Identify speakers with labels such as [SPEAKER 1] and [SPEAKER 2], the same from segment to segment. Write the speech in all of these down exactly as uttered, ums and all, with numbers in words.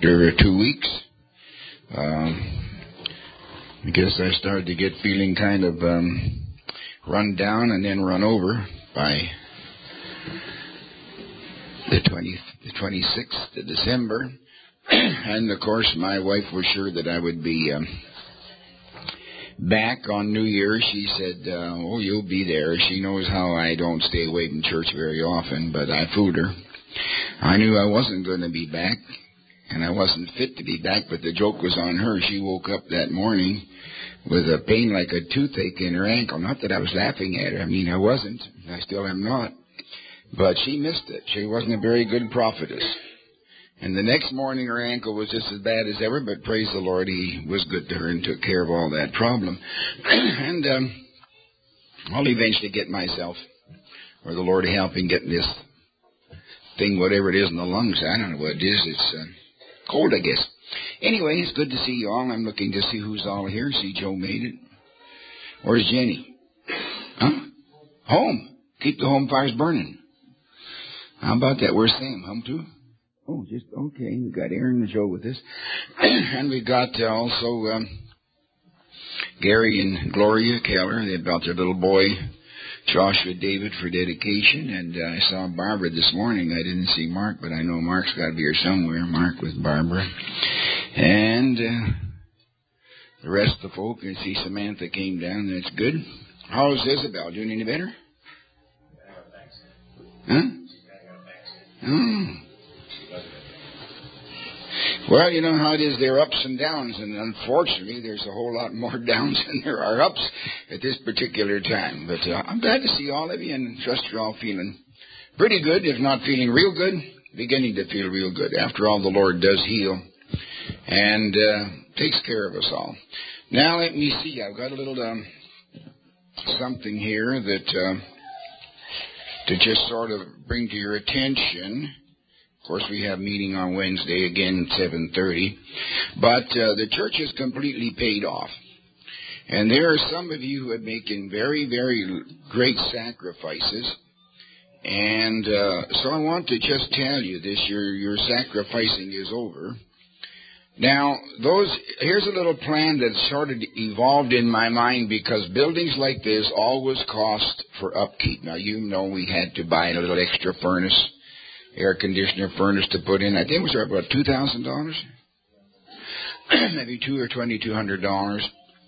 [SPEAKER 1] after two weeks, um, I guess I started to get feeling kind of um, run down and then run over by the twentieth, the twenty-sixth of December. And, of course, my wife was sure that I would be um, back on New Year's. She said, uh, oh, you'll be there. She knows how I don't stay away from church very often, but I fooled her. I knew I wasn't going to be back, and I wasn't fit to be back, but the joke was on her. She woke up that morning with a pain like a toothache in her ankle. Not that I was laughing at her. I mean, I wasn't. I still am not. But she missed it. She wasn't a very good prophetess. And the next morning, her ankle was just as bad as ever, but praise the Lord, He was good to her and took care of all that problem. and um, I'll eventually get myself, or the Lord helping, get this thing, whatever it is in the lungs. I don't know what it is. It's uh, cold, I guess. Anyway, it's good to see you all. I'm looking to see who's all here. See, Joe made it. Where's Jenny? Huh? Home. Keep the home fires burning. How about that? Where's Sam? Home too? Oh, just, okay. We got Aaron and Joe with us. And we got uh, also um, Gary and Gloria Keller. They brought their little boy, Joshua David, for dedication. And uh, I saw Barbara this morning. I didn't see Mark, but I know Mark's got to be here somewhere. Mark with Barbara. And uh, the rest of the folk, I see Samantha came down. That's good. How's Isabel? Doing any better? Huh? Oh. Well, you know how it is. There are ups and downs, and unfortunately, there's a whole lot more downs than there are ups at this particular time. But uh, I'm glad to see all of you, and trust you're all feeling pretty good, if not feeling real good, beginning to feel real good. After all, the Lord does heal and uh, takes care of us all. Now, let me see. I've got a little um, something here that uh, to just sort of bring to your attention. Of course, we have meeting on Wednesday, again, seven thirty. But uh, the church is completely paid off. And there are some of you who are making very, very great sacrifices. And uh, so I want to just tell you this, your, your sacrificing is over. Now, those here's a little plan that sort of evolved in my mind, because buildings like this always cost for upkeep. Now, you know we had to buy a little extra furnace, air conditioner furnace to put in. I think it was about two thousand dollars, maybe two or twenty-two hundred dollars.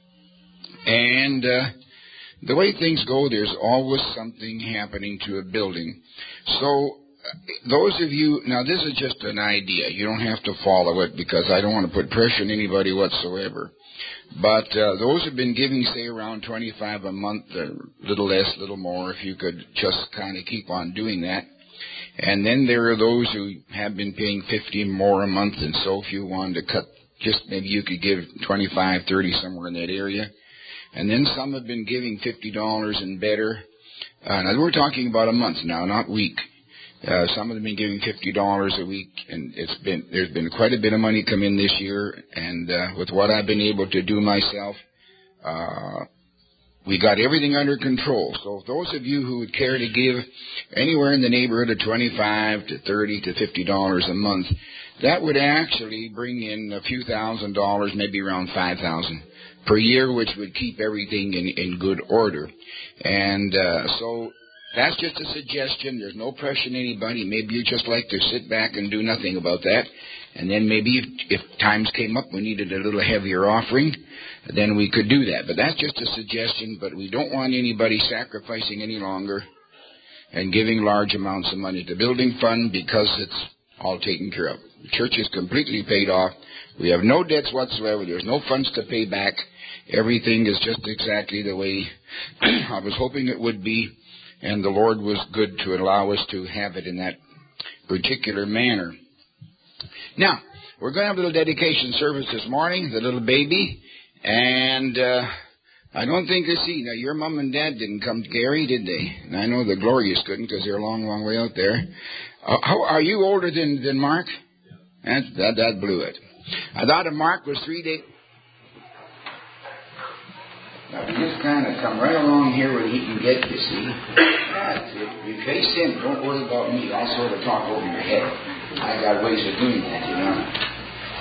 [SPEAKER 1] And uh, the way things go, there's always something happening to a building. So uh, those of you, now this is just an idea. You don't have to follow it, because I don't want to put pressure on anybody whatsoever. But uh, those have been giving, say, around twenty-five a month, a little less, a little more, if you could just kind of keep on doing that. And then there are those who have been paying fifty more a month, and so if you wanted to cut, just maybe you could give twenty-five, thirty, somewhere in that area. And then some have been giving fifty dollars and better. Uh, now, we're talking about a month now, not week. Uh, some of them have been giving fifty dollars a week, and it's been there's been quite a bit of money come in this year. And uh, with what I've been able to do myself, uh, we got everything under control. So those of you who would care to give anywhere in the neighborhood of twenty-five to thirty to fifty dollars a month, that would actually bring in a few thousand dollars, maybe around five thousand per year, which would keep everything in, in good order. And uh, so that's just a suggestion. There's no pressure on anybody. Maybe you just like to sit back and do nothing about that. And then maybe if, if times came up, we needed a little heavier offering, then we could do that. But that's just a suggestion. But we don't want anybody sacrificing any longer and giving large amounts of money to the building fund, because it's all taken care of. The church is completely paid off. We have no debts whatsoever. There's no funds to pay back. Everything is just exactly the way I was hoping it would be. And the Lord was good to allow us to have it in that particular manner. Now, we're going to have a little dedication service this morning, the little baby. And uh, I don't think I see. Now, your mom and dad didn't come to Gary, did they? And I know the Glorious couldn't, because they're a long, long way out there. Uh, how, are you older than, than Mark? That, that, that blew it. I thought if Mark was three days. Now, we just kind of come right along here where he can get, you see. That's it. You face him. Don't worry about me. I'll sort of talk over your head. I got ways of doing that, you know.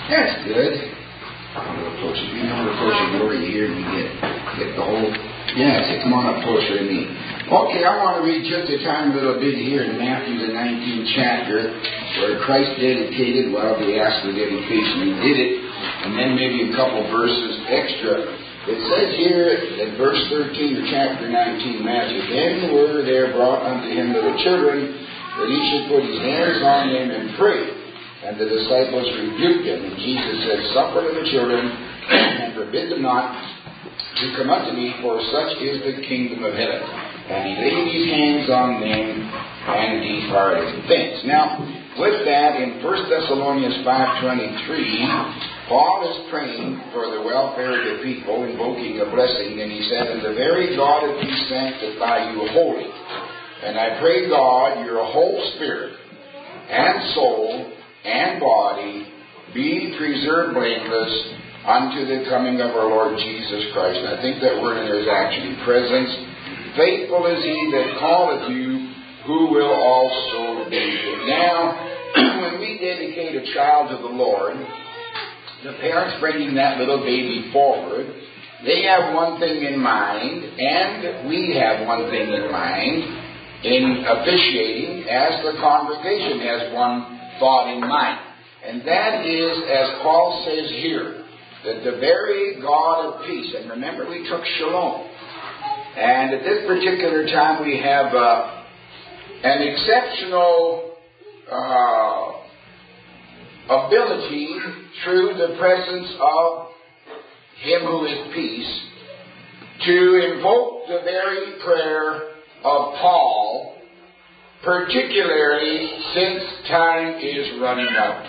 [SPEAKER 1] That's good. A little closer. You know, a little closer over here and you get, get the whole... Yeah, so come on up closer to me. Okay, I want to read just a tiny little bit here in Matthew, the nineteenth chapter, where Christ dedicated, well, we asked for dedication, he did it, and then maybe a couple verses extra. It says here in verse thirteen of chapter nineteen, Matthew, then were there brought unto him little children, that he should put his hands on them and pray. And the disciples rebuked him, and Jesus said, suffer little children, and forbid them not to come unto me, for such is the kingdom of heaven. And he laid his hands on them and departed thence. Now, with that, in First Thessalonians five twenty-three, Paul is praying for the welfare of the people, invoking a blessing, and he said, and the very God of peace sanctify you wholly. And I pray God, your whole spirit and soul and body be preserved blameless unto the coming of our Lord Jesus Christ. And I think that word in there is actually presence. Faithful is he that calleth you, who will also be you. Now, when we dedicate a child to the Lord, the parents bringing that little baby forward, they have one thing in mind, and we have one thing in mind in officiating, as the congregation has one thought in mind. And that is, as Paul says here, that the very God of peace, and remember we took shalom, and at this particular time we have uh, an exceptional uh, ability through the presence of Him who is peace to invoke the very prayer of Paul, particularly since time is running out.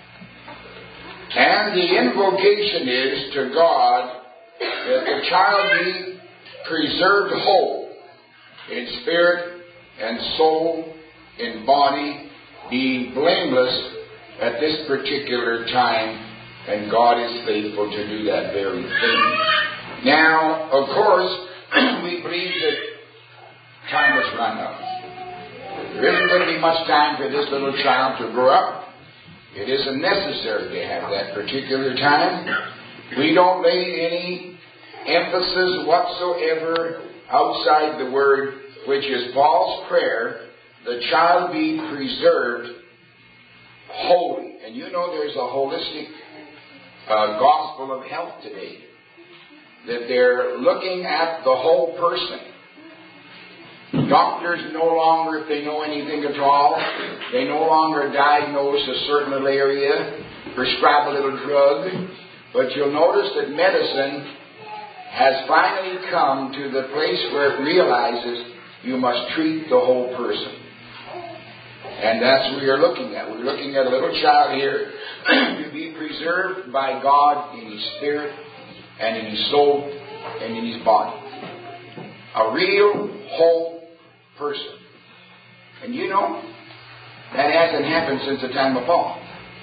[SPEAKER 1] And the invocation is to God that the child be preserved whole in spirit and soul, in body, being blameless at this particular time, and God is faithful to do that very thing. Now, of course, we believe that time has run out. There isn't going to be much time for this little child to grow up. It isn't necessary to have that particular time. We don't lay any emphasis whatsoever outside the word, which is Paul's prayer, the child be preserved holy. And you know there's a holistic uh, gospel of health today, that they're looking at the whole person. Doctors no longer, if they know anything at all, they no longer diagnose a certain little area, prescribe a little drug. But you'll notice that medicine has finally come to the place where it realizes you must treat the whole person. And that's what we're looking at. We're looking at a little child here to be preserved by God in his spirit and in his soul and in his body. A real, whole person. And you know, that hasn't happened since the time of Paul.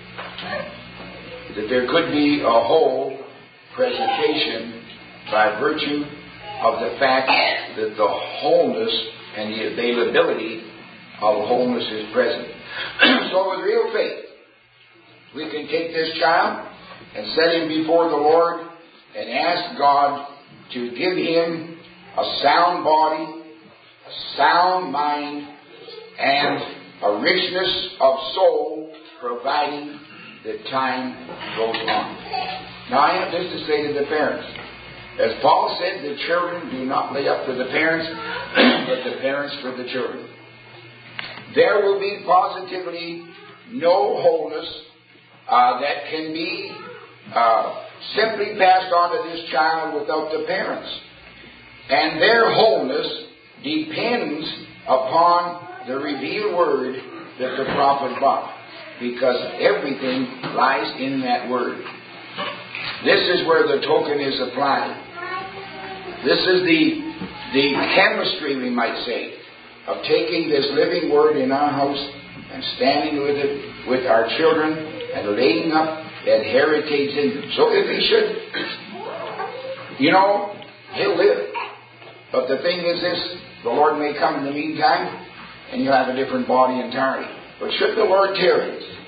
[SPEAKER 1] That there could be a whole presentation by virtue of the fact that the wholeness and the availability of wholeness is present. So with real faith, we can take this child and set him before the Lord and ask God to give him a sound body, a sound mind, and a richness of soul, providing that time goes on. Now I have this to say to the parents. As Paul said, the children do not lay up for the parents, but the parents for the children. There will be positively no wholeness uh, that can be uh, simply passed on to this child without the parents. And their wholeness depends upon the revealed word that the prophet brought, because everything lies in that word. This is where the token is applied. This is the, the chemistry, we might say, of taking this living word in our house and standing with it with our children and laying up that heritage in them. So if he should, you know, he'll live. But the thing is this, the Lord may come in the meantime, and you'll have a different body entirely. But should the Lord tarry,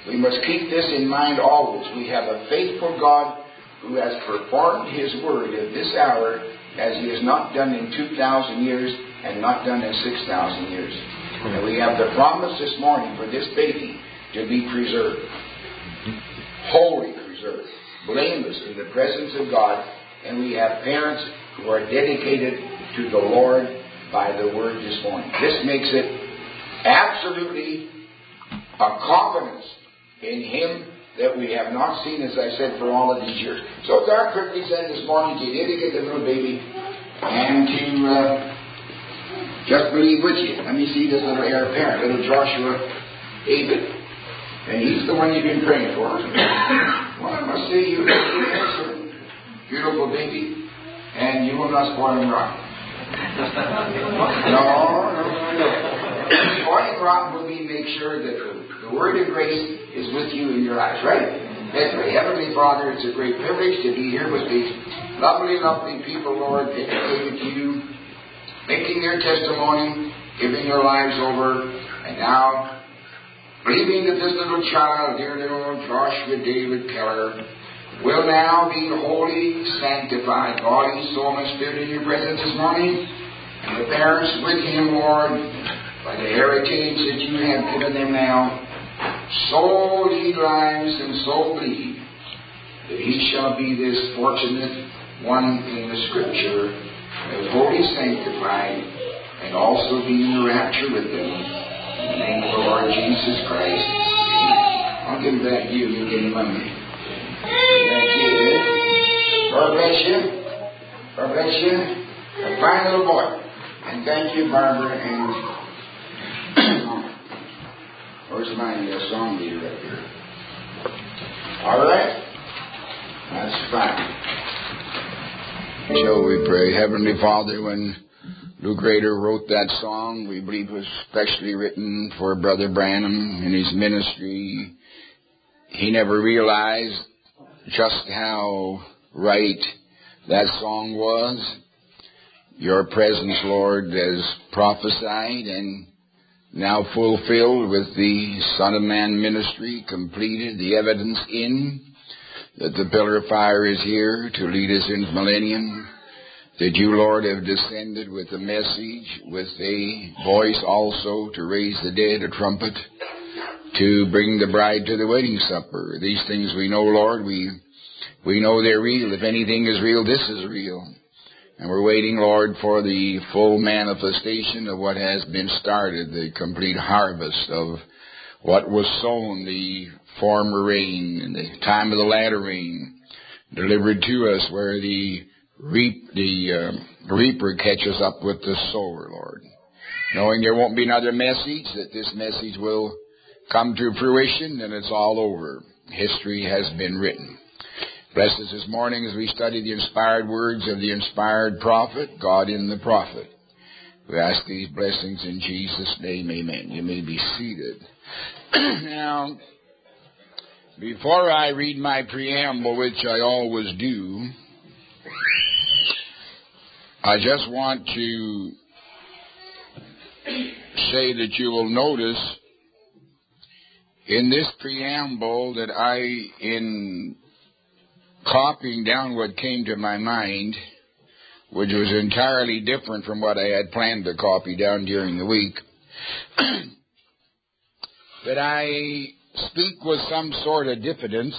[SPEAKER 1] We must keep this in mind always. We have a faithful God who has performed His word at this hour as He has not done in two thousand years and not done in six thousand years. And we have the promise this morning for this baby to be preserved, wholly preserved, blameless in the presence of God. And we have parents who are dedicated to the Lord by the word this morning. This makes it absolutely a confidence in Him that we have not seen, as I said, for all of these years. So it's our privilege then this morning to dedicate the little baby and to uh, just believe with you. Let me see this little heir apparent, little Joshua David. And he's the one you've been praying for. Well, I must say, you have a beautiful baby, and you will not spoil him rotten. No, no, no. Spoiling rotten will be make sure that the word of grace is with you in your lives, right? Let's pray. Heavenly Father, it's a great privilege to be here with these lovely, lovely people, Lord, dedicated to you, making their testimony, giving their lives over, and now believing that this little child, dear little Joshua David Keller, will now be wholly sanctified, body, soul, and spirit in your presence this morning. And the parents with him, Lord, by the heritage that you have given them now, so lead lives and so believe that he shall be this fortunate one in the Scripture, as wholly sanctified, and also be in the rapture with them. In the name of the Lord Jesus Christ. I'll give him back to you, you give him money. Thank you. God bless you. God bless you. A fine little boy. And thank you, Barbara. And where's my uh, song leader up here? All right. That's fine. Shall we pray? Heavenly Father, when Luke Rader wrote that song, we believe it was specially written for Brother Branham in his ministry. He never realized just how right that song was. Your presence, Lord, as prophesied and now fulfilled with the Son of Man ministry completed, the evidence in that the pillar of fire is here to lead us into millennium, that you, Lord, have descended with a message, with a voice also to raise the dead, a trumpet, to bring the bride to the wedding supper. These things we know, Lord, we we know they're real. If anything is real, this is real. And we're waiting, Lord, for the full manifestation of what has been started, the complete harvest of what was sown, the former rain, and the time of the latter rain, delivered to us where the reap, the uh, reaper catches up with the sower, Lord. Knowing there won't be another message, that this message will come to fruition, and it's all over. History has been written. Bless us this morning as we study the inspired words of the inspired prophet, God in the prophet. We ask these blessings in Jesus' name, amen. You may be seated. Now, before I read my preamble, which I always do, I just want to say that you will notice in this preamble that I, in copying down what came to my mind, which was entirely different from what I had planned to copy down during the week, that I speak with some sort of diffidence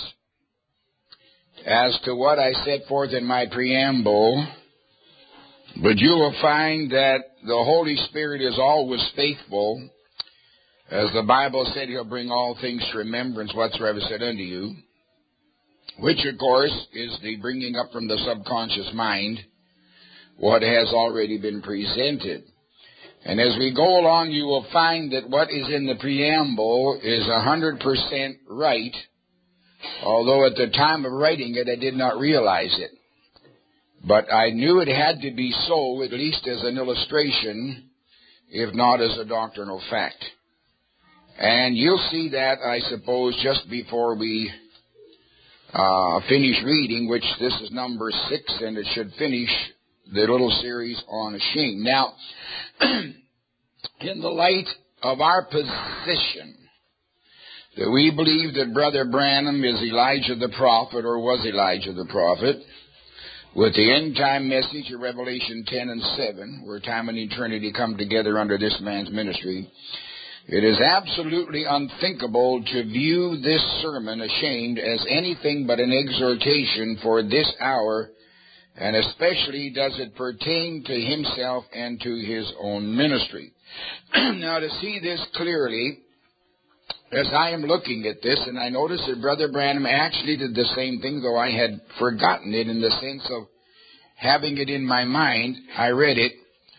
[SPEAKER 1] as to what I set forth in my preamble, but you will find that the Holy Spirit is always faithful. As the Bible said, He'll bring all things to remembrance whatsoever said unto you, which, of course, is the bringing up from the subconscious mind what has already been presented. And as we go along, you will find that what is in the preamble is one hundred percent right, although at the time of writing it, I did not realize it. But I knew it had to be so, at least as an illustration, if not as a doctrinal fact. And you'll see that, I suppose, just before we uh, finish reading, which this is number six, and it should finish the little series on shame. Now, in the light of our position, that we believe that Brother Branham is Elijah the prophet, or was Elijah the prophet, with the end-time message of Revelation ten and seven, where time and eternity come together under this man's ministry. It is absolutely unthinkable to view this sermon, Ashamed, as anything but an exhortation for this hour, and especially does it pertain to himself and to his own ministry. Now, to see this clearly, as I am looking at this, and I notice that Brother Branham actually did the same thing, though I had forgotten it in the sense of having it in my mind. I read it.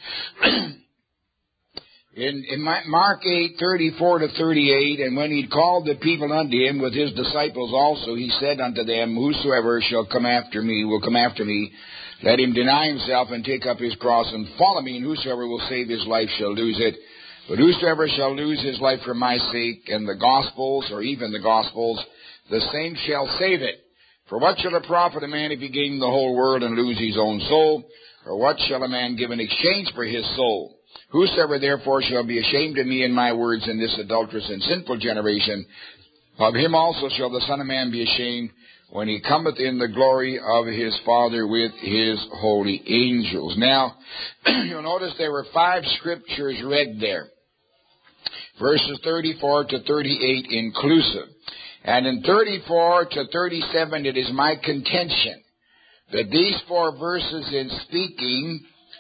[SPEAKER 1] In, in my, Mark eight, thirty-four to thirty-eight, and when he called the people unto him with his disciples also, he said unto them, whosoever shall come after me, will come after me, let him deny himself and take up his cross and follow me, and whosoever will save his life shall lose it. But whosoever shall lose his life for my sake and the Gospels, or even the Gospels, the same shall save it. For what shall it profit a man if he gain the whole world and lose his own soul? Or what shall a man give in exchange for his soul? Whosoever therefore shall be ashamed of me and my words in this adulterous and sinful generation, of him also shall the Son of Man be ashamed when he cometh in the glory of his Father with his holy angels. Now, you'll notice there were five scriptures read there, verses thirty-four to thirty-eight inclusive. And in thirty-four to thirty-seven, it is my contention that these four verses, in speaking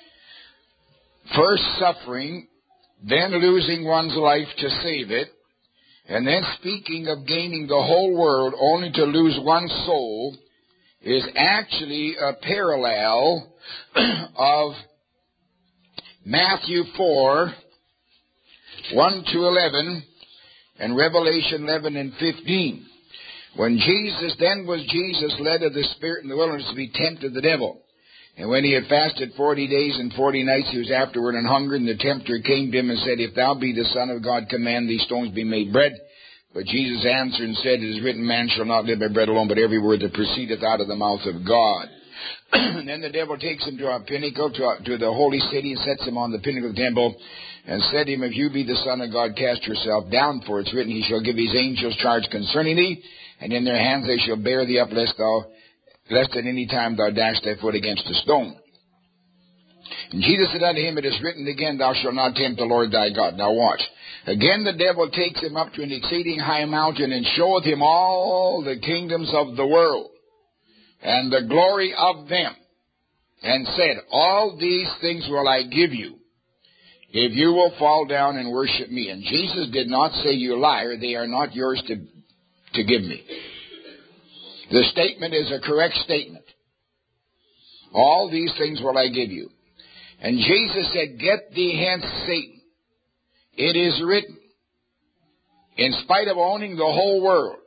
[SPEAKER 1] first suffering, then losing one's life to save it, and then speaking of gaining the whole world only to lose one's soul, is actually a parallel of Matthew four, one to eleven, and Revelation eleven and fifteen. When Jesus, then was Jesus led of the Spirit in the wilderness to be tempted of the devil. And when he had fasted forty days and forty nights, he was afterward an hungered, and the tempter came to him and said, if thou be the Son of God, command these stones be made bread. But Jesus answered and said, it is written, man shall not live by bread alone, but every word that proceedeth out of the mouth of God. And then the devil takes him to a pinnacle, to, a, to the holy city, and sets him on the pinnacle of the temple, and said to him, if you be the Son of God, cast yourself down, for it's written, he shall give his angels charge concerning thee, and in their hands they shall bear thee up, lest thou lest at any time thou dash thy foot against a stone. And Jesus said unto him, it is written again, thou shalt not tempt the Lord thy God. Now watch. Again the devil takes him up to an exceeding high mountain, and showeth him all the kingdoms of the world, and the glory of them, and said, all these things will I give you, if you will fall down and worship me. And Jesus did not say, you liar, they are not yours to, to give me. The statement is a correct statement. All these things will I give you. And Jesus said, get thee hence, Satan. It is written, in spite of owning the whole world,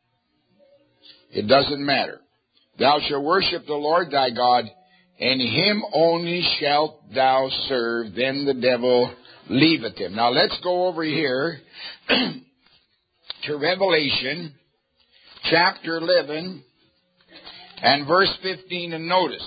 [SPEAKER 1] it doesn't matter. Thou shalt worship the Lord thy God, and him only shalt thou serve. Then the devil leaveth him. Now let's go over here to Revelation chapter eleven and verse fifteen, and notice.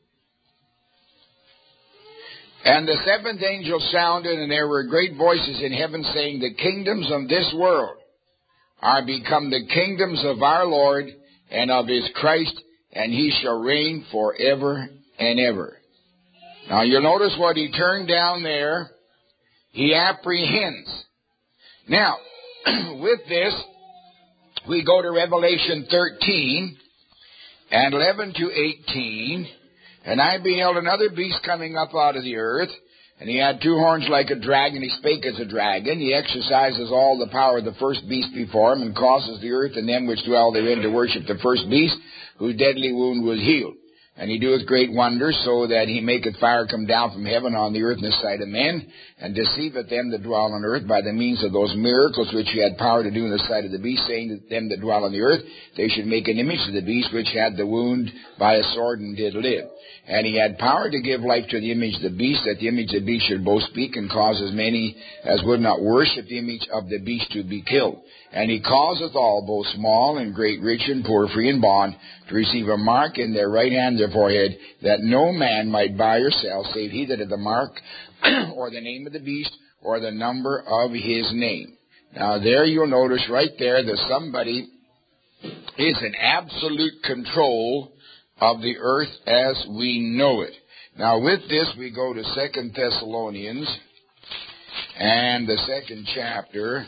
[SPEAKER 1] And the seventh angel sounded, and there were great voices in heaven saying, the kingdoms of this world are become the kingdoms of our Lord and of his Christ, and he shall reign forever and ever. Now you'll notice what he turned down there. He apprehends. Now, with this, we go to Revelation thirteen and eleven to eighteen. And I beheld another beast coming up out of the earth, and he had two horns like a dragon. He spake as a dragon. He exercises all the power of the first beast before him, and causes the earth and them which dwell therein to worship the first beast, whose deadly wound was healed. And he doeth great wonders, so that he maketh fire come down from heaven on the earth in the sight of men, and deceiveth them that dwell on earth by the means of those miracles which he had power to do in the sight of the beast, saying to them that dwell on the earth, they should make an image of the beast which had the wound by a sword and did live. And he had power to give life to the image of the beast, that the image of the beast should both speak, and cause as many as would not worship the image of the beast to be killed. And he causeth all, both small and great, rich and poor, free and bond, to receive a mark in their right hand, their forehead, that no man might buy or sell, save he that had the mark, or the name of the beast, or the number of his name. Now there you'll notice right there that somebody is in absolute control of the earth as we know it. Now with this we go to Second Thessalonians and the second chapter.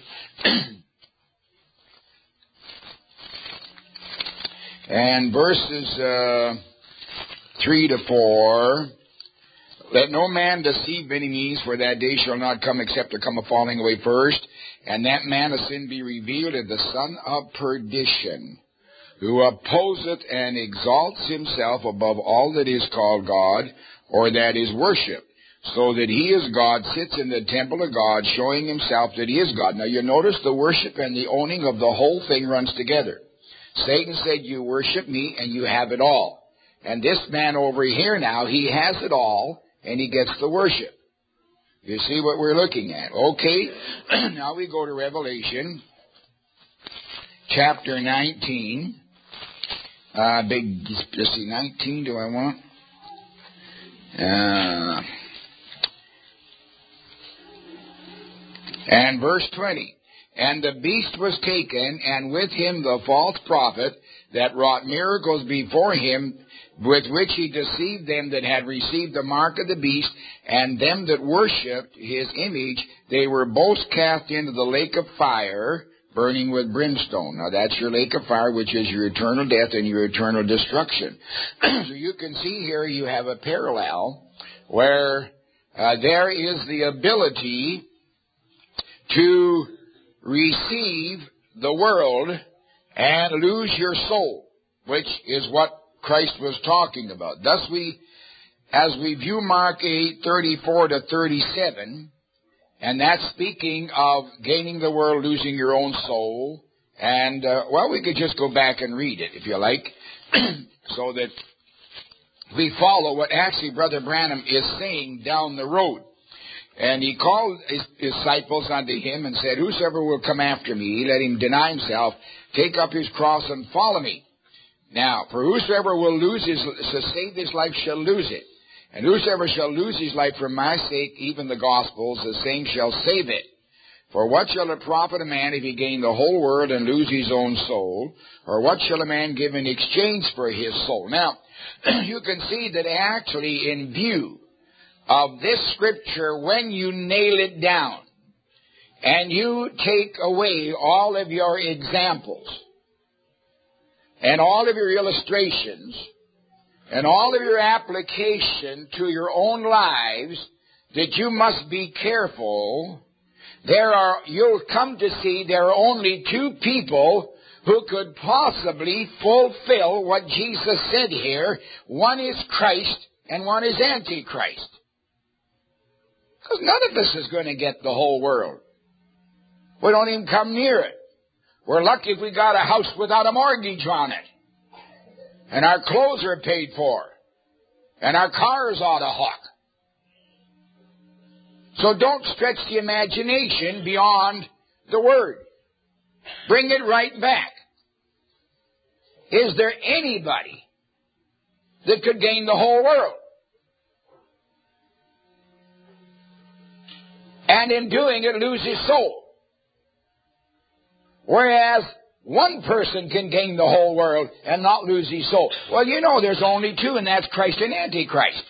[SPEAKER 1] And verses uh, three to four. Let no man deceive many means, for that day shall not come except there come a falling away first, and that man of sin be revealed, and the son of perdition, who opposeth and exalts himself above all that is called God, or that is worshipped, so that he is God, sits in the temple of God, showing himself that he is God. Now you notice the worship and the owning of the whole thing runs together. Satan said, you worship me and you have it all. And this man over here now, he has it all, and he gets the worship. You see what we're looking at. Okay, now we go to Revelation, chapter nineteen. Uh, big, let's see, nineteen do I want? Uh, and verse twenty. And the beast was taken, and with him the false prophet that wrought miracles before him, with which he deceived them that had received the mark of the beast, and them that worshipped his image. They were both cast into the lake of fire, burning with brimstone. Now that's your lake of fire, which is your eternal death and your eternal destruction. So you can see here you have a parallel where uh, there is the ability to receive the world and lose your soul, which is what Christ was talking about. Thus we, as we view Mark eight, thirty-four to thirty-seven, and that's speaking of gaining the world, losing your own soul, and, uh, well, we could just go back and read it, if you like, so that we follow what actually Brother Branham is saying down the road. And he called his disciples unto him and said, whosoever will come after me, let him deny himself, take up his cross and follow me. Now, for whosoever will lose his, to save his life shall lose it. And whosoever shall lose his life for my sake, even the gospel's, the same shall save it. For what shall it profit a man if he gain the whole world and lose his own soul? Or what shall a man give in exchange for his soul? Now, you can see that actually in view of this scripture, when you nail it down and you take away all of your examples and all of your illustrations and all of your application to your own lives, that you must be careful. There are, you'll come to see there are only two people who could possibly fulfill what Jesus said here. One is Christ and one is Antichrist. Because none of us is going to get the whole world. We don't even come near it. We're lucky if we got a house without a mortgage on it. And our clothes are paid for. And our car's out of hock. So don't stretch the imagination beyond the Word. Bring it right back. Is there anybody that could gain the whole world? And in doing it, lose his soul. Whereas one person can gain the whole world and not lose his soul. Well, you know there's only two, and that's Christ and Antichrist.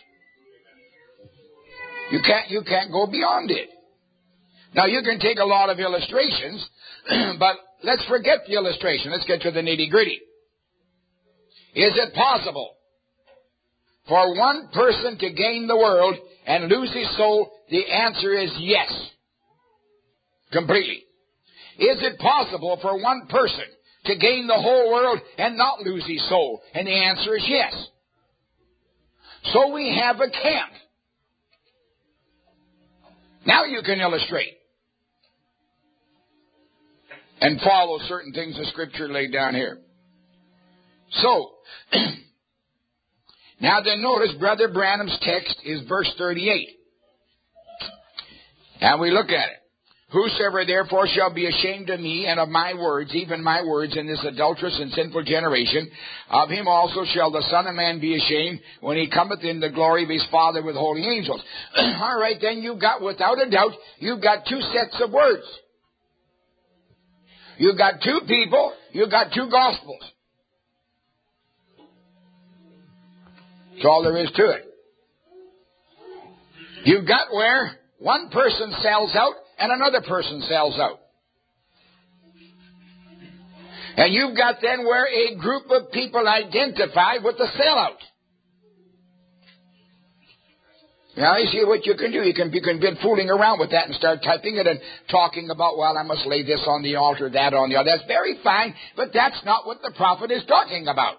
[SPEAKER 1] You can't, you can't go beyond it. Now, you can take a lot of illustrations, but let's forget the illustration. Let's get to the nitty-gritty. Is it possible for one person to gain the world and lose his soul? The answer is yes. Completely. Is it possible for one person to gain the whole world and not lose his soul? And the answer is yes. So we have a camp. Now you can illustrate and follow certain things the Scripture laid down here. So, now then notice Brother Branham's text is verse thirty-eight. And we look at it. Whosoever therefore shall be ashamed of me and of my words, even my words, in this adulterous and sinful generation, of him also shall the Son of Man be ashamed when he cometh in the glory of his Father with holy angels. All right, then you've got, without a doubt, you've got two sets of words. You've got two people. You've got two gospels. That's all there is to it. You've got where one person sells out and another person sells out. And you've got then where a group of people identify with the sellout. Now, you see what you can do. You can, you can be fooling around with that and start typing it and talking about, well, I must lay this on the altar, that on the other. That's very fine, but that's not what the prophet is talking about.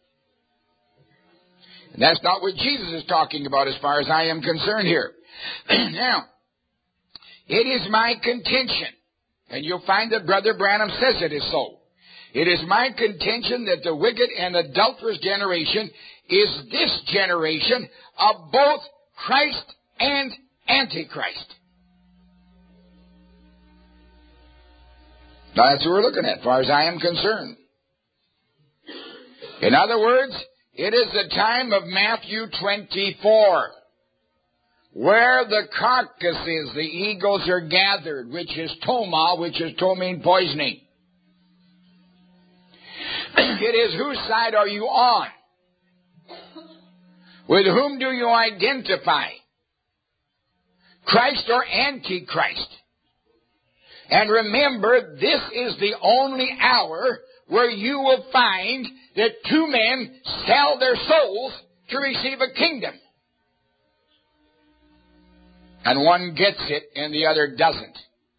[SPEAKER 1] And that's not what Jesus is talking about as far as I am concerned here. Now, it is my contention, and you'll find that Brother Branham says it is so. It is my contention that the wicked and adulterous generation is this generation of both Christ and Antichrist. Now that's what we're looking at, as far as I am concerned. In other words, it is the time of Matthew twenty-four, where the carcasses, the eagles are gathered, which is toma, which is ptomaine poisoning. It is whose side are you on? With whom do you identify? Christ or Antichrist? And remember, this is the only hour where you will find that two men sell their souls to receive a kingdom. And one gets it and the other doesn't.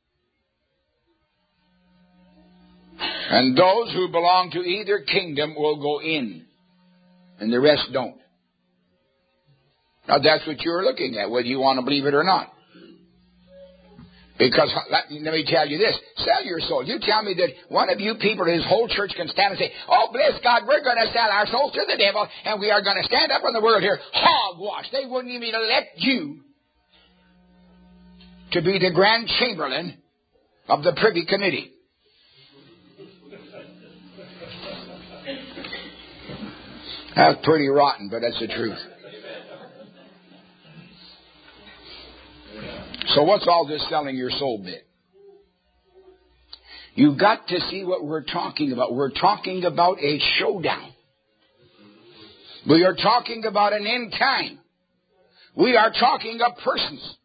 [SPEAKER 1] And those who belong to either kingdom will go in, and the rest don't. Now that's what you're looking at, whether you want to believe it or not. Because, let me tell you this, sell your soul. You tell me that one of you people in this whole church can stand and say, oh, bless God, we're going to sell our souls to the devil, and we are going to stand up in the world here, hogwash. They wouldn't even elect you to be the Grand Chamberlain of the Privy Committee. That's pretty rotten, but that's the truth. So what's all this selling your soul bit? You've got to see what we're talking about. We're talking about a showdown. We are talking about an end time. We are talking of persons.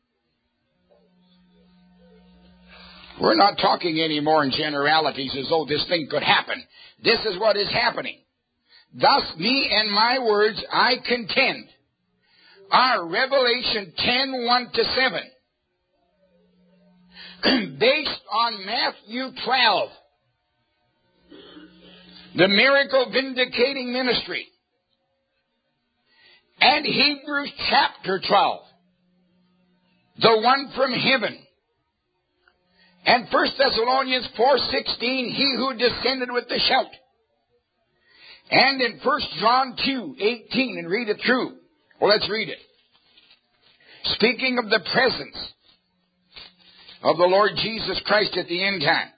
[SPEAKER 1] We're not talking anymore in generalities as though this thing could happen. This is what is happening. Thus, me and my words, I contend, are Revelation ten, one to seven. Based on Matthew twelve, the miracle vindicating ministry, and Hebrews chapter twelve, the one from heaven, and First Thessalonians four sixteen, he who descended with the shout, and in First John two eighteen, and read it through. Well, let's read it. Speaking of the presence of the Lord Jesus Christ at the end time.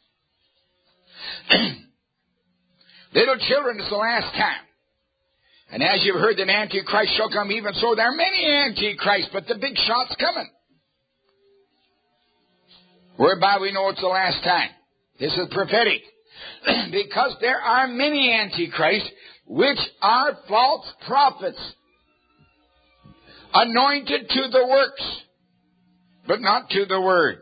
[SPEAKER 1] Little children, it's the last time. And as you've heard that Antichrist shall come, even so there are many Antichrists, but the big shot's coming. Whereby we know it's the last time. This is prophetic. Because there are many Antichrists, which are false prophets, anointed to the works, but not to the word.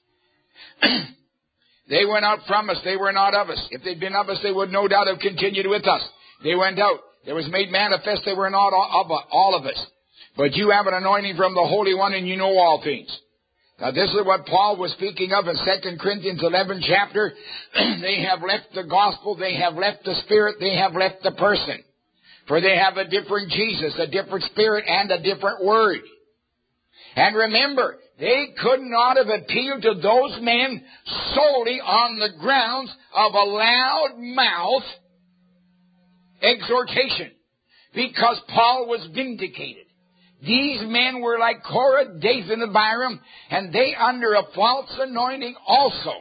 [SPEAKER 1] They went out from us. They were not of us. If they'd been of us, they would no doubt have continued with us. They went out. There was made manifest they were not of all of us. But you have an anointing from the Holy One, and you know all things. Now, this is what Paul was speaking of in Second Corinthians eleven chapter. They have left the gospel. They have left the Spirit. They have left the person. For they have a different Jesus, a different Spirit, and a different Word. And remember, they could not have appealed to those men solely on the grounds of a loud mouth exhortation, because Paul was vindicated. These men were like Korah, Dathan, and Abiram, and they, under a false anointing, also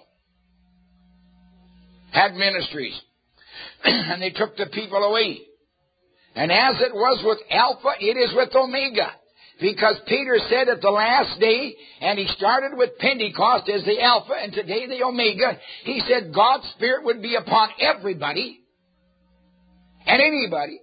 [SPEAKER 1] had ministries. And they took the people away. And as it was with Alpha, it is with Omega. Because Peter said at the last day, and he started with Pentecost as the Alpha and today the Omega, he said God's Spirit would be upon everybody and anybody.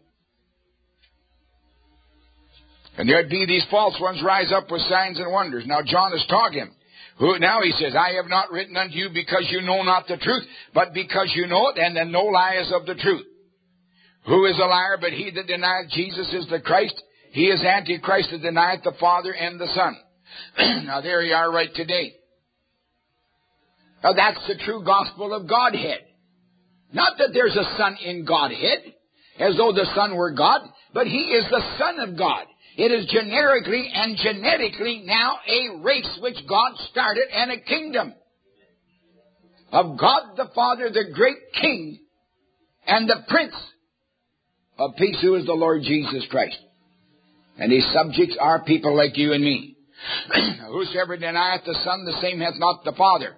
[SPEAKER 1] And there'd be these false ones rise up with signs and wonders. Now John is talking. Who, now he says, I have not written unto you because you know not the truth, but because you know it, and then no lie is of the truth. Who is a liar but he that denieth Jesus is the Christ? He is Antichrist that denieth the Father and the Son. Now there you are right today. Now that's the true gospel of Godhead. Not that there's a Son in Godhead, as though the Son were God, but He is the Son of God. It is generically and genetically now a race which God started and a kingdom of God the Father, the great King, and the Prince of Peace, who is the Lord Jesus Christ. And His subjects are people like you and me. Whosoever denieth the Son, the same hath not the Father.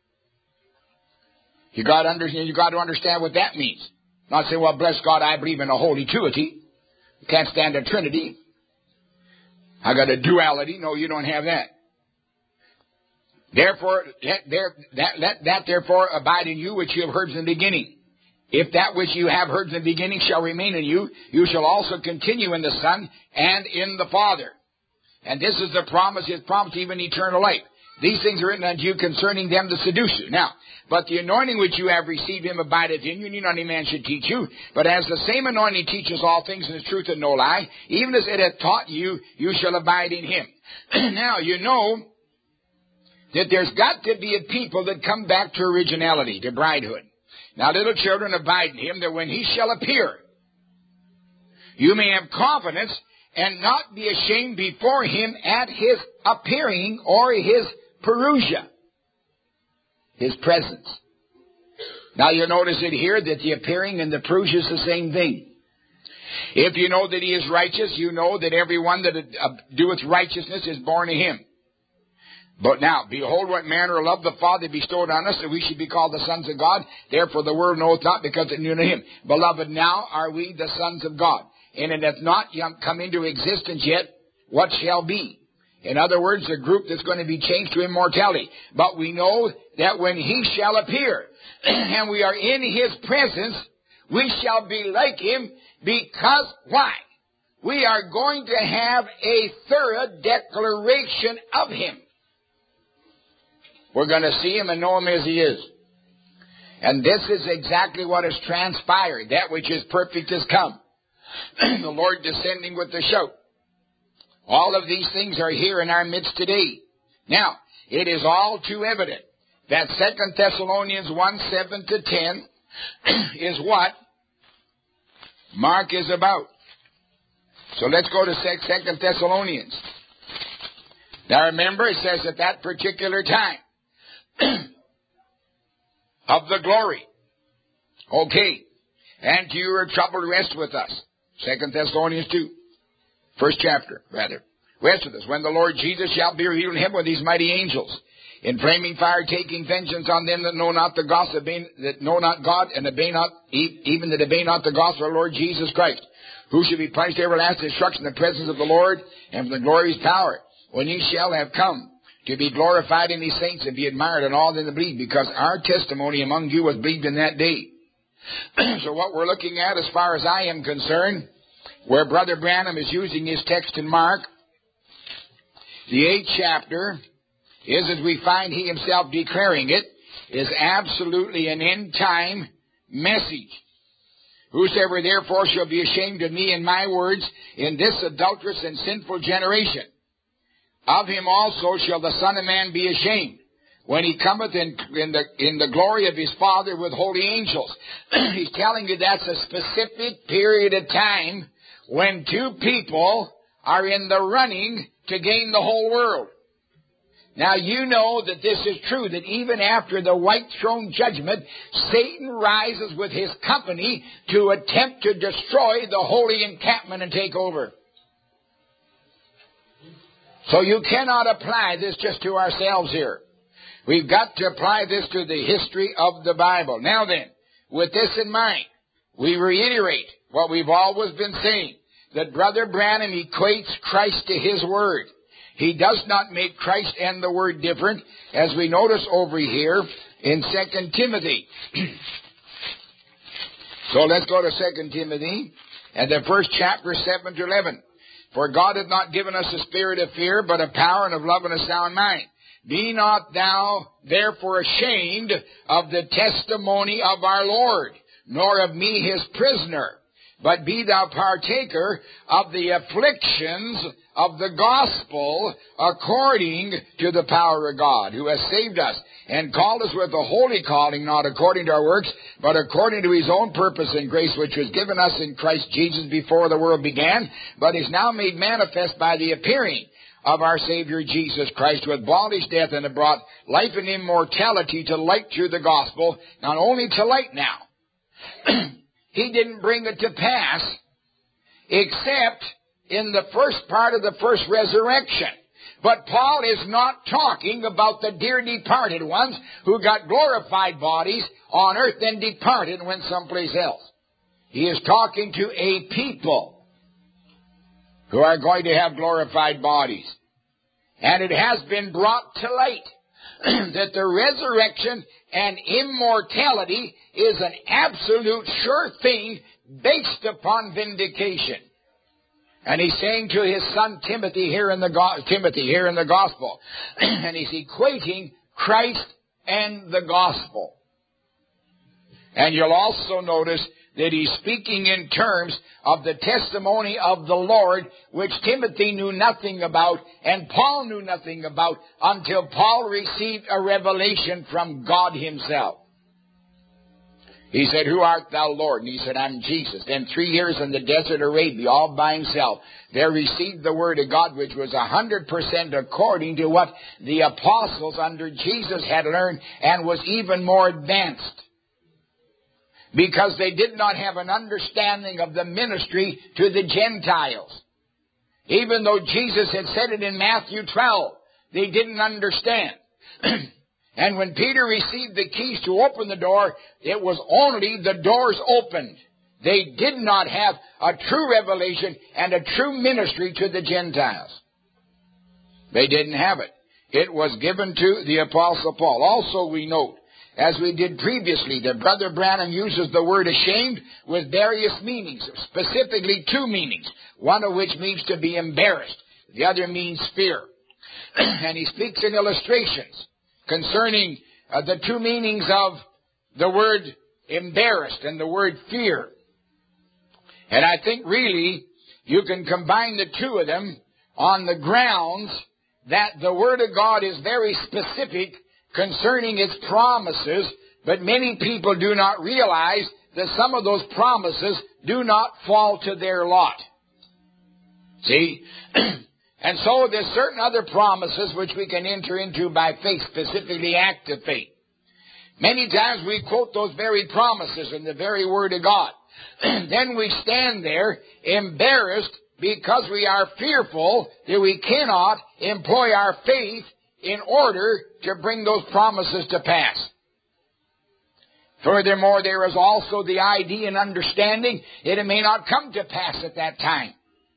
[SPEAKER 1] You got to understand, you got to understand what that means. Not say, well, bless God, I believe in a holy trinity. You can't stand a trinity. I got a duality. No, you don't have that. Therefore, let, there, that, let that therefore abide in you which you have heard from the beginning. If that which you have heard from the beginning shall remain in you, you shall also continue in the Son and in the Father. And this is the promise, His promise, even eternal life. These things are written unto you concerning them that seduce you. Now, but the anointing which you have received Him abideth in you, and not any man should teach you. But as the same anointing teaches all things in the truth and no lie, even as it hath taught you, you shall abide in Him. Now, you know that there's got to be a people that come back to originality, to bridehood. Now, little children, abide in Him, that when He shall appear, you may have confidence and not be ashamed before Him at His appearing or His parousia, His presence. Now, you'll notice it here that the appearing and the parousia is the same thing. If you know that He is righteous, you know that everyone that doeth righteousness is born of Him. But now, behold what manner of love the Father bestowed on us, that we should be called the sons of God. Therefore the world knoweth not, because it knew not Him. Beloved, now are we the sons of God. And it hath not come into existence yet what shall be. In other words, a group that's going to be changed to immortality. But we know that when He shall appear, and we are in His presence, we shall be like Him, because why? We are going to have a thorough declaration of Him. We're going to see Him and know Him as He is. And this is exactly what has transpired. That which is perfect has come. The Lord descending with a shout. All of these things are here in our midst today. Now, it is all too evident that Second Thessalonians one, seven to ten is what Mark is about. So let's go to Second Thessalonians. Now remember, it says at that particular time of the glory. Okay. And you are troubled, rest with us. Second Thessalonians two. First chapter, rather. Rest with us. When the Lord Jesus shall be revealed in heaven with His mighty angels, in flaming fire, taking vengeance on them that know not the gospel, that know not God, and obey not, even that obey not the gospel of the Lord Jesus Christ, who should be punished to everlasting destruction in the presence of the Lord, and from the glory of His power, when He shall have come to be glorified in His saints, and be admired in all that believe, because our testimony among you was believed in that day. So what we're looking at, as far as I am concerned, where Brother Branham is using his text in Mark, the eighth chapter, is, as we find he himself declaring it, is absolutely an end-time message. Whosoever therefore shall be ashamed of me and my words in this adulterous and sinful generation, of him also shall the Son of Man be ashamed, when He cometh in, in, the, in the glory of His Father with holy angels. He's telling you that's a specific period of time when two people are in the running to gain the whole world. Now you know that this is true, that even after the white throne judgment, Satan rises with his company to attempt to destroy the holy encampment and take over. So you cannot apply this just to ourselves here. We've got to apply this to the history of the Bible. Now then, with this in mind, we reiterate what we've always been saying, that Brother Branham equates Christ to His Word. He does not make Christ and the Word different, as we notice over here in Second Timothy. So let's go to Second Timothy, and the first chapter, seven to eleven. For God hath not given us a spirit of fear, but of power and of love and a sound mind. Be not thou therefore ashamed of the testimony of our Lord, nor of me his prisoner, but be thou partaker of the afflictions of the gospel according to the power of God, who has saved us and called us with a holy calling, not according to our works, but according to his own purpose and grace, which was given us in Christ Jesus before the world began, but is now made manifest by the appearing of our Savior Jesus Christ, who hath abolished death and hath brought life and immortality to light through the gospel, not only to light now. He didn't bring it to pass except in the first part of the first resurrection. But Paul is not talking about the dear departed ones who got glorified bodies on earth and departed and went someplace else. He is talking to a people who are going to have glorified bodies. And it has been brought to light that the resurrection and immortality is an absolute sure thing based upon vindication. And he's saying to his son Timothy here in the go- Timothy here in the gospel, and he's equating Christ and the gospel. And you'll also notice that he's speaking in terms of the testimony of the Lord, which Timothy knew nothing about, and Paul knew nothing about, until Paul received a revelation from God himself. He said, "Who art thou, Lord?" And he said, "I'm Jesus." Then three years in the desert of Arabia, all by himself, there received the word of God, which was a hundred percent according to what the apostles under Jesus had learned, and was even more advanced. Because they did not have an understanding of the ministry to the Gentiles. Even though Jesus had said it in Matthew twelve, they didn't understand. And when Peter received the keys to open the door, it was only the doors opened. They did not have a true revelation and a true ministry to the Gentiles. They didn't have it. It was given to the Apostle Paul. Also we note, as we did previously, that Brother Branham uses the word ashamed with various meanings, specifically two meanings, one of which means to be embarrassed. The other means fear. And he speaks in illustrations concerning uh, the two meanings of the word embarrassed and the word fear. And I think really you can combine the two of them on the grounds that the Word of God is very specific concerning its promises, but many people do not realize that some of those promises do not fall to their lot. See? And so there's certain other promises which we can enter into by faith, specifically active faith. Many times we quote those very promises in the very Word of God. Then we stand there embarrassed because we are fearful that we cannot employ our faith in order to bring those promises to pass. Furthermore, there is also the idea and understanding that it may not come to pass at that time.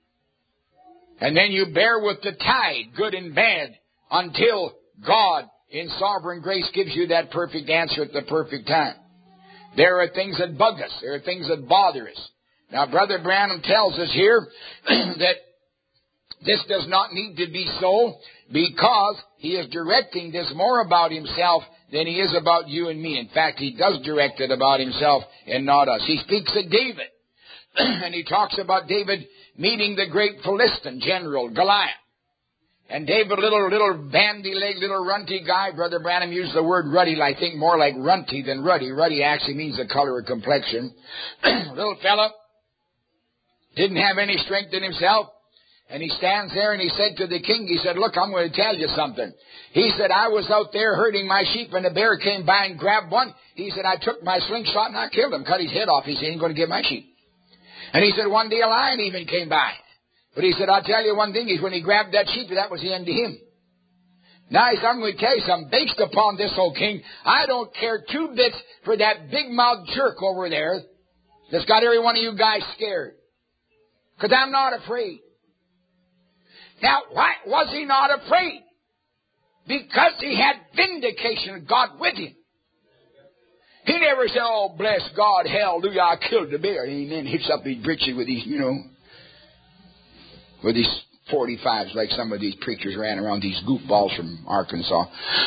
[SPEAKER 1] And then you bear with the tide, good and bad, until God, in sovereign grace, gives you that perfect answer at the perfect time. There are things that bug us. There are things that bother us. Now, Brother Branham tells us here that this does not need to be so, because he is directing this more about himself than he is about you and me. In fact, he does direct it about himself and not us. He speaks of David, and he talks about David meeting the great Philistine general, Goliath. And David, little, little bandy-legged, little runty guy, Brother Branham used the word ruddy, I think more like runty than ruddy. Ruddy actually means the color of complexion. Little fella, didn't have any strength in himself. And he stands there and he said to the king, he said, "Look, I'm going to tell you something." He said, "I was out there herding my sheep and a bear came by and grabbed one." He said, "I took my slingshot and I killed him, cut his head off." He said, "He ain't going to get my sheep." And he said, "One day a lion even came by." But he said, "I'll tell you one thing, is when he grabbed that sheep, that was the end of him." Now, he said, "I'm going to tell you something. Based upon this, O king, I don't care two bits for that big-mouthed jerk over there that's got every one of you guys scared. Because I'm not afraid. Now, why was he not afraid? Because he had vindication of God with him. He never said, oh, bless God, hallelujah, I killed the bear. Amen. Hits up his britchy with these, you know, with these forty-fives like some of these preachers ran around, these goofballs from Arkansas.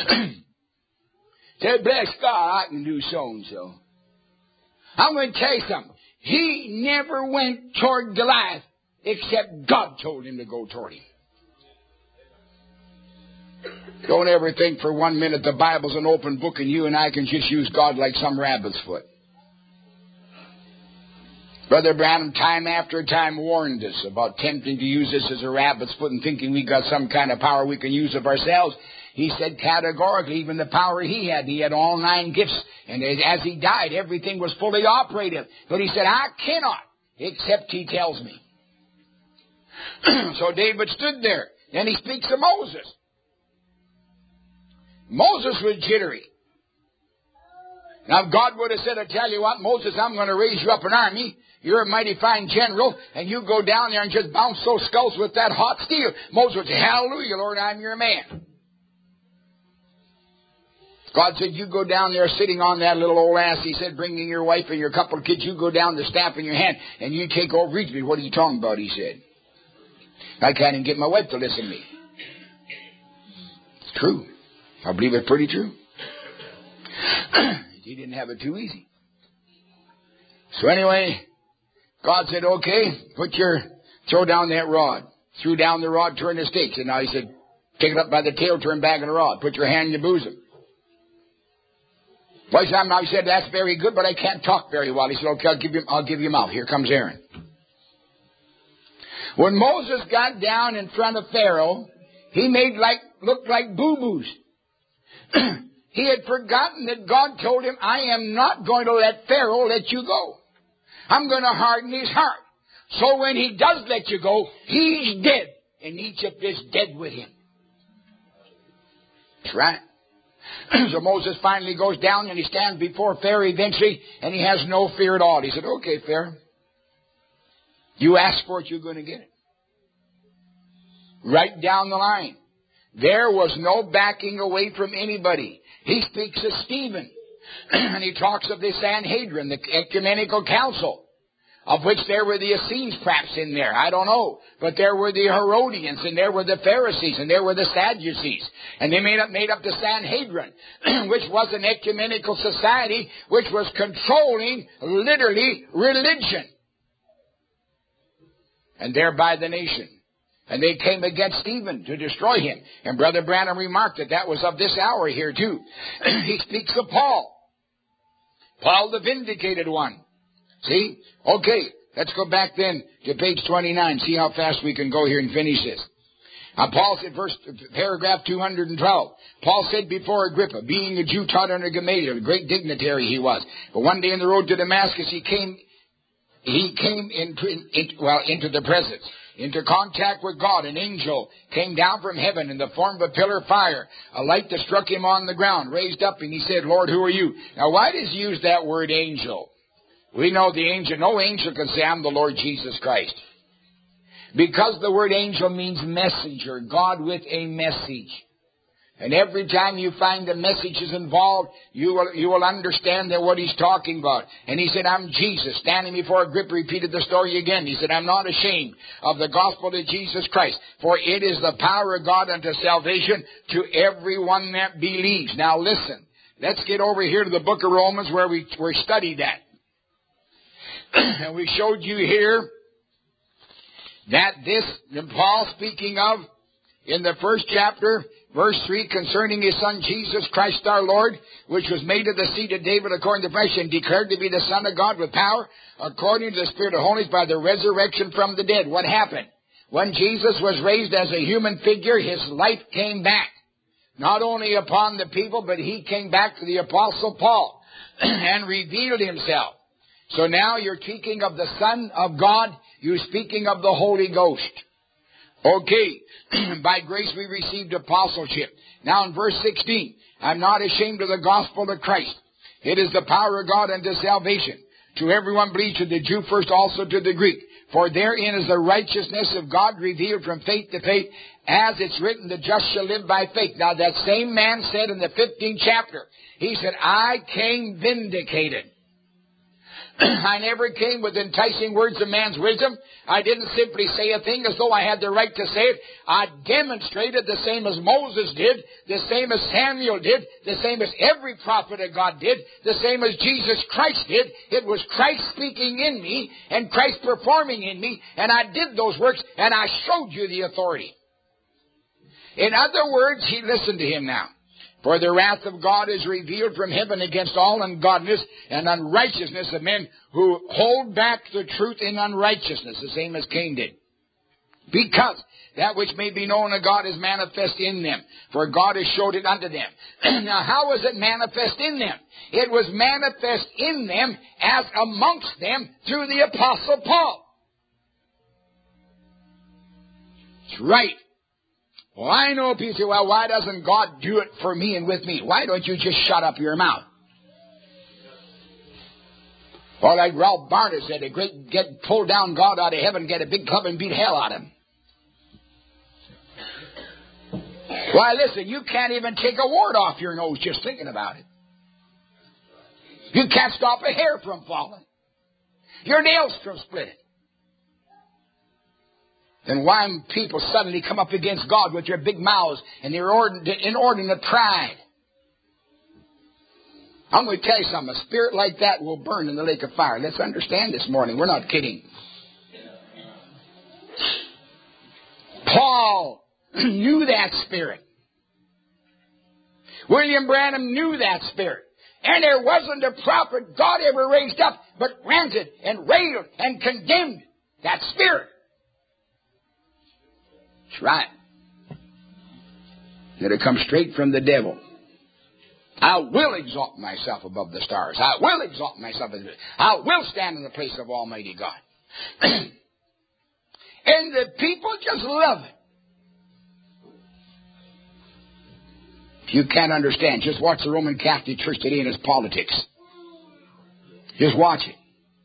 [SPEAKER 1] Said, bless God, I can do so-and-so. I'm going to tell you something. He never went toward Goliath except God told him to go toward him. Don't ever think for one minute the Bible's an open book and you and I can just use God like some rabbit's foot. Brother Branham time after time warned us about tempting to use this as a rabbit's foot and thinking we got some kind of power we can use of ourselves. He said categorically, even the power he had, he had all nine gifts. And as he died, everything was fully operative. But he said, I cannot, except he tells me. So David stood there. Then he speaks to Moses. Moses was jittery. Now, if God would have said, I tell you what, Moses, I'm going to raise you up an army. You're a mighty fine general, and you go down there and just bounce those skulls with that hot steel. Moses would say, hallelujah, Lord, I'm your man. God said, you go down there sitting on that little old ass. He said, bringing your wife and your couple of kids, you go down the staff in your hand, and you take over Reach me. What are you talking about, he said. I can't even get my wife to listen to me. It's true. I believe it's pretty true. He didn't have it too easy. So anyway, God said, okay, put your, throw down that rod. Threw down the rod, turn the stakes. And now he said, take it up by the tail, turn back on the rod. Put your hand in your bosom. Well, he said, that's very good, but I can't talk very well. He said, okay, I'll give you, I'll give you mouth. Here comes Aaron. When Moses got down in front of Pharaoh, he made like, looked like boo-boos. He had forgotten that God told him, I am not going to let Pharaoh let you go. I'm going to harden his heart. So when he does let you go, he's dead. And Egypt is dead with him. That's right. So Moses finally goes down and he stands before Pharaoh eventually, and he has no fear at all. He said, okay, Pharaoh, you ask for it, you're going to get it. Right down the line. There was no backing away from anybody. He speaks of Stephen, and he talks of the Sanhedrin, the ecumenical council, of which there were the Essenes perhaps in there. I don't know. But there were the Herodians, and there were the Pharisees, and there were the Sadducees. And they made up, made up the Sanhedrin, which was an ecumenical society which was controlling, literally, religion. And thereby the nation. And they came against Stephen to destroy him. And Brother Branham remarked that that was of this hour here too. He speaks of Paul. Paul the vindicated one. See? Okay, let's go back then to page twenty-nine. See how fast we can go here and finish this. Uh, Paul said, verse, paragraph two hundred twelve. Paul said before Agrippa, being a Jew taught under Gamaliel, a great dignitary he was. But one day in the road to Damascus, he came, he came into, in, well, into the presence. Into contact with God. An angel came down from heaven in the form of a pillar of fire, a light that struck him on the ground, raised up, and he said, Lord, who are you? Now, why does he use that word angel? We know the angel, no angel can say, I'm the Lord Jesus Christ. Because the word angel means messenger, God with a message. And every time you find the message is involved, you will, you will understand that what he's talking about. And he said, I'm Jesus. Standing before Agrippa repeated the story again. He said, I'm not ashamed of the gospel of Jesus Christ, for it is the power of God unto salvation to everyone that believes. Now listen, let's get over here to the book of Romans where we, we studied that. And we showed you here that this, Paul speaking of, in the first chapter, verse three, concerning his Son Jesus Christ our Lord, which was made of the seed of David according to flesh, and declared to be the Son of God with power, according to the Spirit of holiness, by the resurrection from the dead. What happened? When Jesus was raised as a human figure, his life came back. Not only upon the people, but he came back to the Apostle Paul and revealed himself. So now you're speaking of the Son of God, you're speaking of the Holy Ghost. Okay, by grace we received apostleship. Now in verse sixteen, I'm not ashamed of the gospel of Christ. It is the power of God unto salvation. To everyone believes, to the Jew first, also to the Greek. For therein is the righteousness of God revealed from faith to faith, as it's written, the just shall live by faith. Now that same man said in the fifteenth chapter, he said, I came vindicated. I never came with enticing words of man's wisdom. I didn't simply say a thing as though I had the right to say it. I demonstrated the same as Moses did, the same as Samuel did, the same as every prophet of God did, the same as Jesus Christ did. It was Christ speaking in me and Christ performing in me, and I did those works, and I showed you the authority. In other words, he listened to him now. For the wrath of God is revealed from heaven against all ungodliness and unrighteousness of men who hold back the truth in unrighteousness, the same as Cain did. Because that which may be known of God is manifest in them, for God has showed it unto them. Now, how was it manifest in them? It was manifest in them as amongst them through the Apostle Paul. That's right. Well, I know people say, well, why doesn't God do it for me and with me? Why don't you just shut up your mouth? Or like Ralph Barnes said, a great get pull down God out of heaven, get a big club and beat hell out of him. Why, listen, you can't even take a wart off your nose just thinking about it. You can't stop a hair from falling. Your nails from splitting. Then why people suddenly come up against God with their big mouths and their inordinate pride? I'm going to tell you something. A spirit like that will burn in the lake of fire. Let's understand this morning. We're not kidding. Paul knew that spirit. William Branham knew that spirit. And there wasn't a prophet God ever raised up but ranted and railed and condemned that spirit. That's right. That it comes straight from the devil. I will exalt myself above the stars. I will exalt myself. I will stand in the place of Almighty God. And the people just love it. If you can't understand, just watch the Roman Catholic Church today and its politics. Just watch it.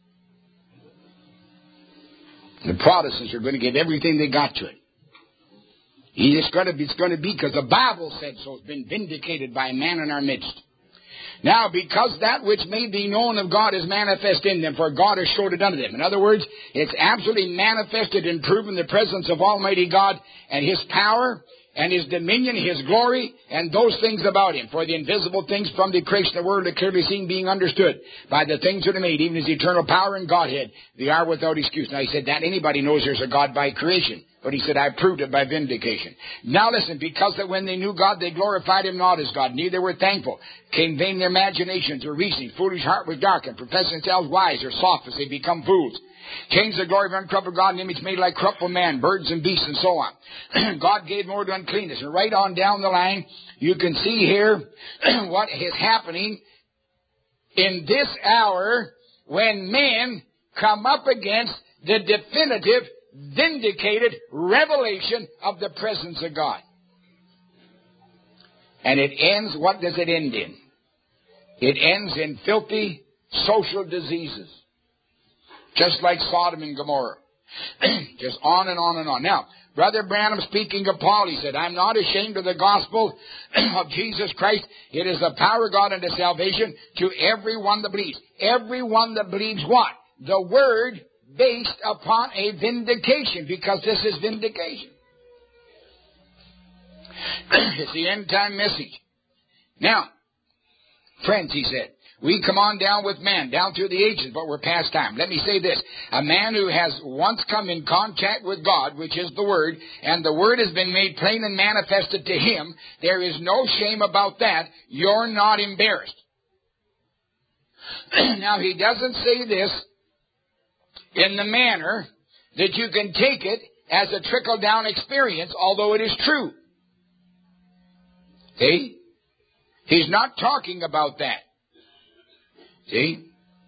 [SPEAKER 1] The Protestants are going to give everything they got to it. It's going to be, it's going to be because the Bible said so. It's been vindicated by man in our midst. Now, because that which may be known of God is manifest in them, for God has showed it unto them. In other words, it's absolutely manifested and proven the presence of Almighty God and His power and His dominion, His glory, and those things about Him. For the invisible things from the creation of the world are clearly seen, being understood by the things that are made, even His eternal power and Godhead. They are without excuse. Now, he said that anybody knows there's a God by creation. But he said, I proved it by vindication. Now listen, because that when they knew God, they glorified Him not as God. Neither were thankful. Came vain their imaginations, or reasoning. Foolish heart was darkened. Professing themselves wise, or sophist, they become fools. Changed the glory of uncorruptible God in image made like corruptible man, birds and beasts, and so on. God gave more to uncleanness. And right on down the line, you can see here what is happening in this hour when men come up against the definitive vindicated revelation of the presence of God. And it ends, what does it end in? It ends in filthy social diseases. Just like Sodom and Gomorrah. Just on and on and on. Now, Brother Branham, speaking of Paul, he said, I'm not ashamed of the gospel of Jesus Christ. It is the power of God unto salvation to everyone that believes. Everyone that believes what? The word based upon a vindication, because this is vindication. It's the end time message. Now, friends, he said, we come on down with man, down through the ages, but we're past time. Let me say this. A man who has once come in contact with God, which is the Word, and the Word has been made plain and manifested to him, there is no shame about that. You're not embarrassed. Now, he doesn't say this in the manner that you can take it as a trickle-down experience, although it is true. See? He's not talking about that. See?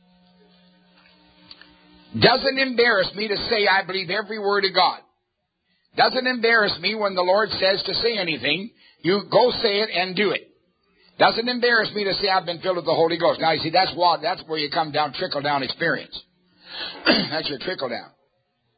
[SPEAKER 1] Doesn't embarrass me to say I believe every word of God. Doesn't embarrass me when the Lord says to say anything, you go say it and do it. Doesn't embarrass me to say I've been filled with the Holy Ghost. Now, you see, that's what, that's where you come down, trickle-down experience. That's your trickle down.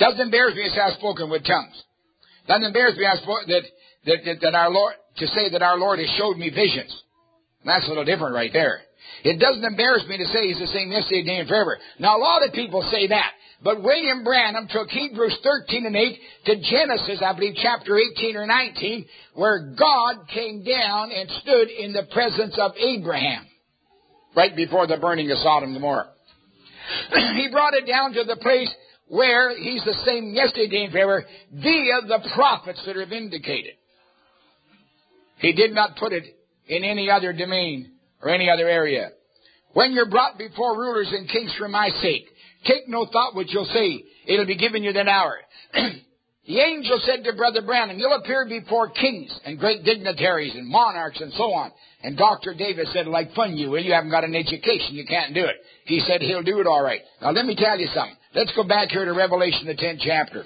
[SPEAKER 1] Doesn't embarrass me to say I've spoken with tongues. Doesn't embarrass me I've spoken, that, that, that, that our Lord, to say that our Lord has showed me visions. That's a little different right there. It doesn't embarrass me to say He's the same yesterday, today, and forever. Now, a lot of people say that. But William Branham took Hebrews thirteen and eight to Genesis, I believe, chapter eighteen or nineteen, where God came down and stood in the presence of Abraham, right before the burning of Sodom and Gomorrah. He brought it down to the place where He's the same yesterday, today, and forever, via the prophets that are vindicated. He did not put it in any other domain or any other area. When you're brought before rulers and kings for my sake, take no thought what you'll say. It'll be given you that hour. The angel said to Brother Branham, you'll appear before kings and great dignitaries and monarchs and so on. And Doctor Davis said, like fun you will. You haven't got an education. You can't do it. He said he'll do it all right. Now let me tell you something. Let's go back here to Revelation, the tenth chapter.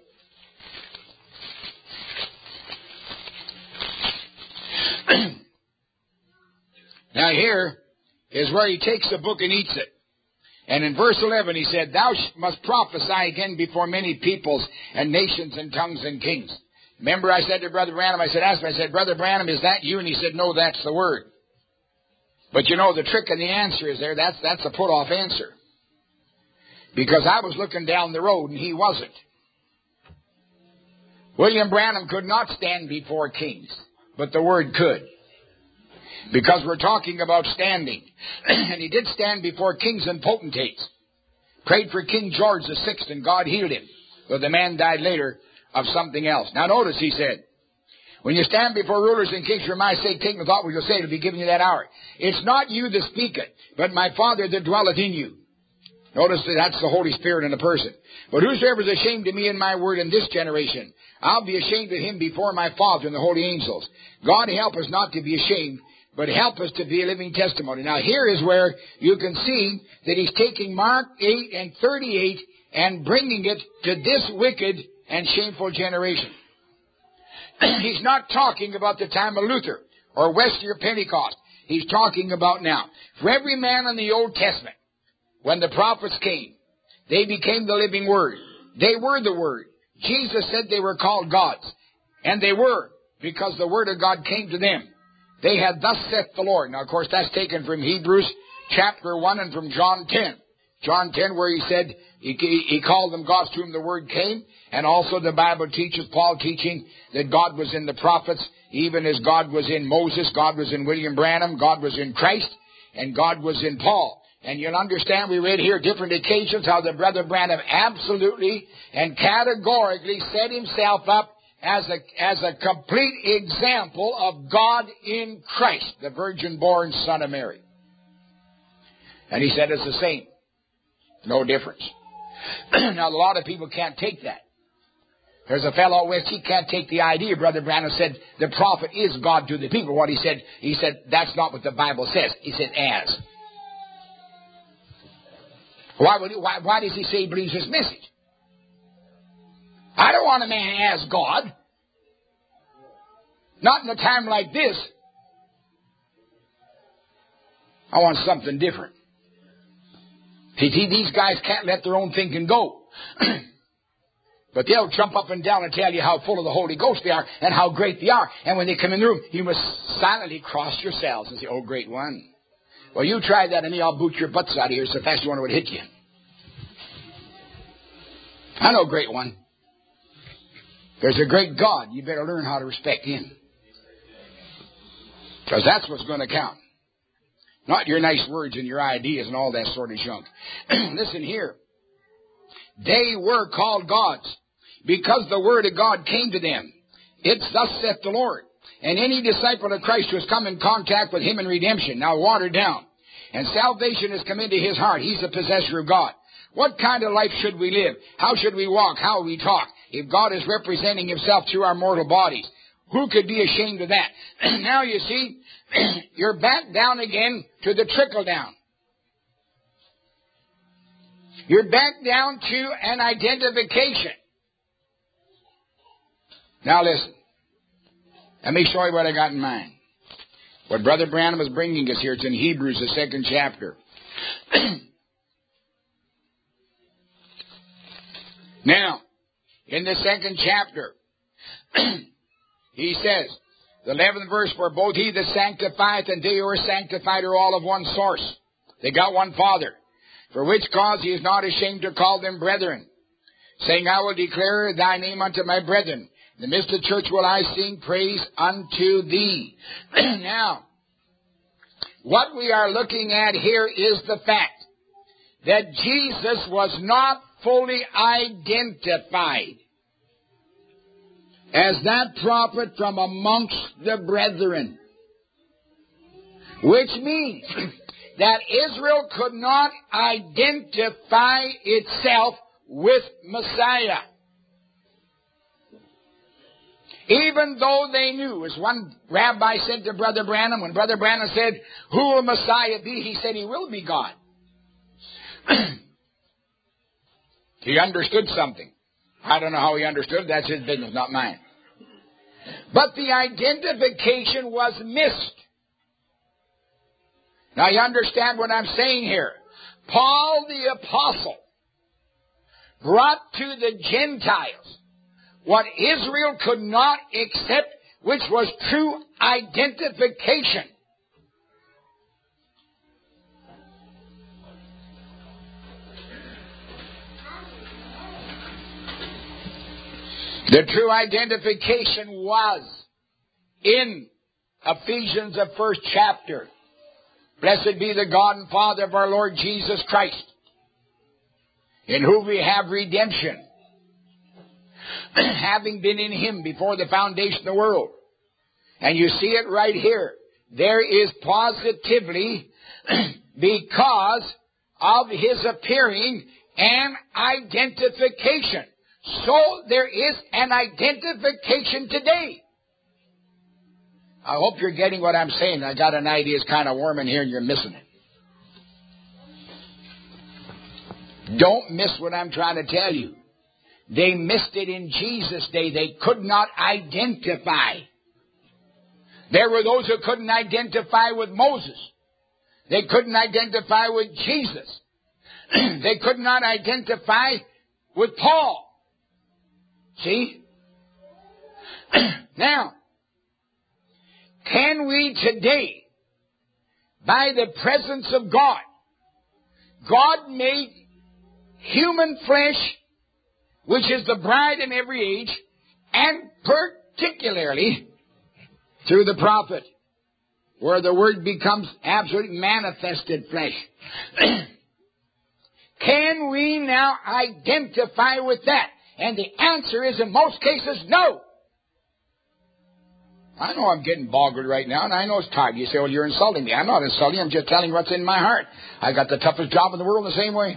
[SPEAKER 1] Now here is where he takes the book and eats it. And in verse eleven he said, thou must prophesy again before many peoples and nations and tongues and kings. Remember I said to Brother Branham, I said, ask him, I said, Brother Branham, is that you? And he said, no, that's the word. But you know, the trick and the answer is there. That's, that's a put-off answer. Because I was looking down the road and he wasn't. William Branham could not stand before kings, but the word could. Because we're talking about standing. And he did stand before kings and potentates. Prayed for King George the Sixth and God healed him. But the man died later of something else. Now notice he said, when you stand before rulers and kings for my sake, take no thought what you'll say, it'll be given you that hour. It's not you that speaketh, but my Father that dwelleth in you. Notice that that's the Holy Spirit in a person. But whosoever is ashamed of me and my word in this generation, I'll be ashamed of him before my Father and the holy angels. God help us not to be ashamed, but help us to be a living testimony. Now here is where you can see that he's taking Mark eight and thirty-eight and bringing it to this wicked and shameful generation. He's not talking about the time of Luther or Wesley or Pentecost. He's talking about now. For every man in the Old Testament, when the prophets came, they became the living Word. They were the Word. Jesus said they were called gods. And they were, because the Word of God came to them. They had thus saith the Lord. Now, of course, that's taken from Hebrews chapter one and from John ten. John ten, where he said, he, he called them gods to whom the Word came. And also the Bible teaches, Paul teaching, that God was in the prophets, even as God was in Moses, God was in William Branham, God was in Christ, and God was in Paul. And you'll understand, we read here different occasions how the Brother Branham absolutely and categorically set himself up as a, as a complete example of God in Christ, the virgin-born Son of Mary. And he said it's the same. No difference. Now, a lot of people can't take that. There's a fellow out west, he can't take the idea. Brother Branham said the prophet is God to the people. What he said, he said, that's not what the Bible says. He said, as. Why, would he, why, why does he say he believes his message? I don't want a man as God. Not in a time like this. I want something different. See, these guys can't let their own thinking go. But they'll jump up and down and tell you how full of the Holy Ghost they are and how great they are. And when they come in the room, you must silently cross yourselves and say, oh, great one. Well, you try that and me, I'll boot your butts out of here so fast you wonder what hit you. I know, great one. There's a great God. You better learn how to respect Him. Because that's what's going to count. Not your nice words and your ideas and all that sort of junk. Listen here. They were called gods because the Word of God came to them. It's thus saith the Lord. And any disciple of Christ who has come in contact with Him in redemption, now watered down, and salvation has come into his heart, he's the possessor of God. What kind of life should we live? How should we walk? How will we talk? If God is representing Himself through our mortal bodies, who could be ashamed of that? Now you see, you're back down again to the trickle down. You're back down to an identification. Now listen. Let me show you what I got in mind. What Brother Branham is bringing us here, it's in Hebrews, the second chapter. Now, in the second chapter, he says, the eleventh verse, for both he that sanctifieth and they who are sanctified are all of one source. They got one Father. For which cause he is not ashamed to call them brethren, saying, I will declare thy name unto my brethren. In the midst of the church will I sing praise unto thee. Now, what we are looking at here is the fact that Jesus was not fully identified as that prophet from amongst the brethren. Which means that Israel could not identify itself with Messiah. Even though they knew, as one rabbi said to Brother Branham, when Brother Branham said, who will Messiah be? He said, he will be God. He understood something. I don't know how he understood. That's his business, not mine. But the identification was missed. Now you understand what I'm saying here. Paul the Apostle brought to the Gentiles what Israel could not accept, which was true identification. The true identification was in Ephesians, the first chapter. Blessed be the God and Father of our Lord Jesus Christ, in whom we have redemption, having been in Him before the foundation of the world. And you see it right here. There is positively, because of His appearing, an identification. So there is an identification today. I hope you're getting what I'm saying. I got an idea it's kind of warm in here and you're missing it. Don't miss what I'm trying to tell you. They missed it in Jesus' day. They could not identify. There were those who couldn't identify with Moses. They couldn't identify with Jesus. They could not identify with Paul. See? Now, can we today, by the presence of God, God made human flesh, which is the bride in every age, and particularly through the prophet, where the Word becomes absolutely manifested flesh. Can we now identify with that? And the answer is, in most cases, no. I know I'm getting boggled right now, and I know it's tired. You say, well, you're insulting me. I'm not insulting you. I'm just telling you what's in my heart. I got the toughest job in the world the same way.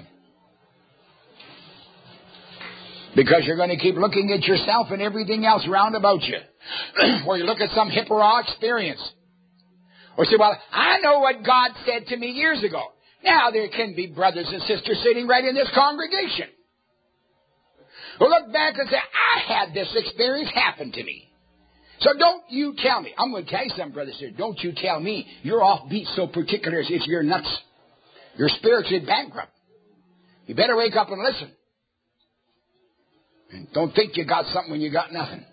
[SPEAKER 1] Because you're going to keep looking at yourself and everything else round about you. Or you look at some hip or raw experience. Or say, well, I know what God said to me years ago. Now there can be brothers and sisters sitting right in this congregation who look back and say, I had this experience happen to me. So don't you tell me. I'm going to tell you something, brothers and sisters. Don't you tell me you're offbeat so particular as if you're nuts. You're spiritually bankrupt. You better wake up and listen. And don't think you got something when you got nothing.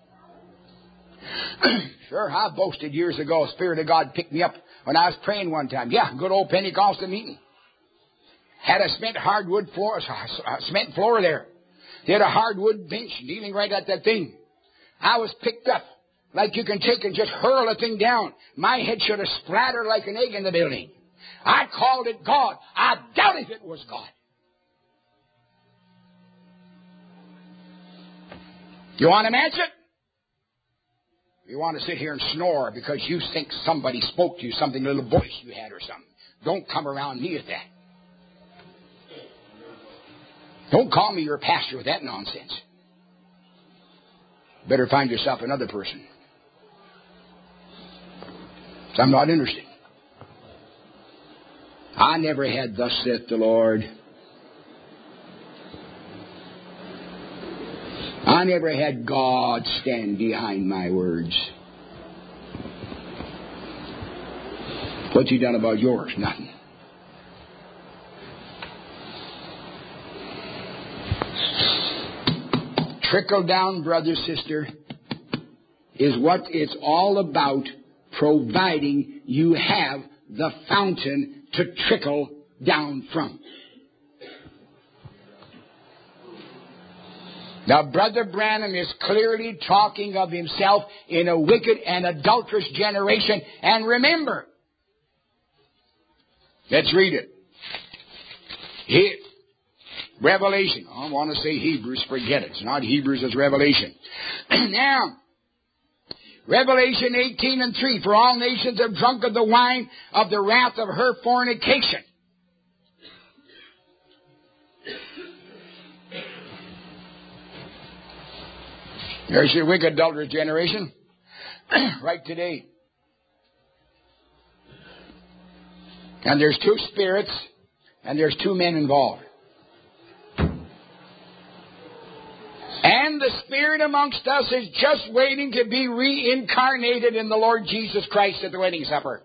[SPEAKER 1] Sure, I boasted years ago. Spirit of God picked me up when I was praying one time. Yeah, good old Pentecostal meeting. Had a cement hardwood floor, a cement floor there. They had a hardwood bench kneeling right at that thing. I was picked up like you can take and just hurl a thing down. My head should have splattered like an egg in the building. I called it God. I doubt if it was God. You want to match it? You want to sit here and snore because you think somebody spoke to you, something, a little voice you had or something. Don't come around me with that. Don't call me your pastor with that nonsense. Better find yourself another person. So I'm not interested. I never had thus saith the Lord. I never had God stand behind my words. What's He done about yours? Nothing. trickle down, brother, sister, is what it's all about, providing you have the fountain to trickle down from. Now, Brother Branham is clearly talking of himself in a wicked and adulterous generation. And remember, let's read it. He, Revelation. I want to say Hebrews, forget it. It's not Hebrews, it's Revelation. Now, Revelation eighteen and three, for all nations have drunk of the wine of the wrath of her fornication. There's your wicked, adulterous generation. Right today. And there's two spirits, and there's two men involved. And the Spirit amongst us is just waiting to be reincarnated in the Lord Jesus Christ at the wedding supper.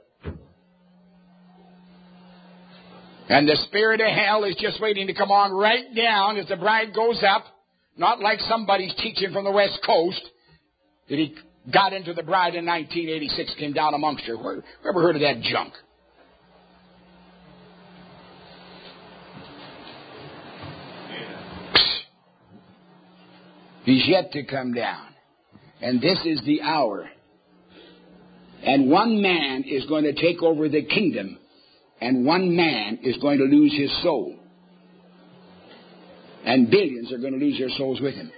[SPEAKER 1] And the spirit of hell is just waiting to come on right down as the bride goes up. Not like somebody's teaching from the West Coast that he got into the bride in nineteen eighty-six, came down amongst her. Who ever heard of that junk? He's yet to come down. And this is the hour. And one man is going to take over the kingdom. And one man is going to lose his soul. And billions are going to lose their souls with him.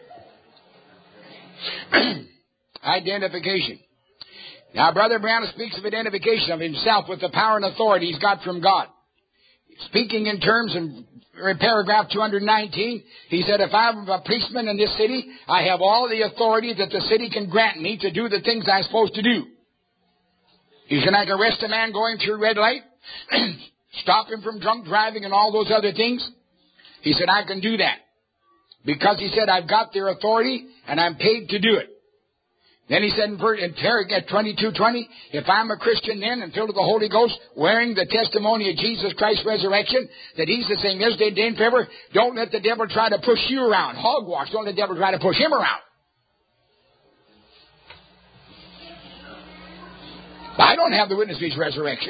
[SPEAKER 1] Identification. Now, Brother Brown speaks of identification of himself with the power and authority he's got from God. Speaking in terms in paragraph two hundred nineteen, he said, if I'm a policeman in this city, I have all the authority that the city can grant me to do the things I'm supposed to do. He said, I can arrest a man going through red light, stop him from drunk driving and all those other things. He said, I can do that. Because he said, I've got their authority and I'm paid to do it. Then he said in paragraph twenty-two twenty, if I'm a Christian then and filled with the Holy Ghost, wearing the testimony of Jesus Christ's resurrection, that he's the same yesterday, today, and forever, don't let the devil try to push you around. Hogwash, don't let the devil try to push him around. I don't have the witness of his resurrection.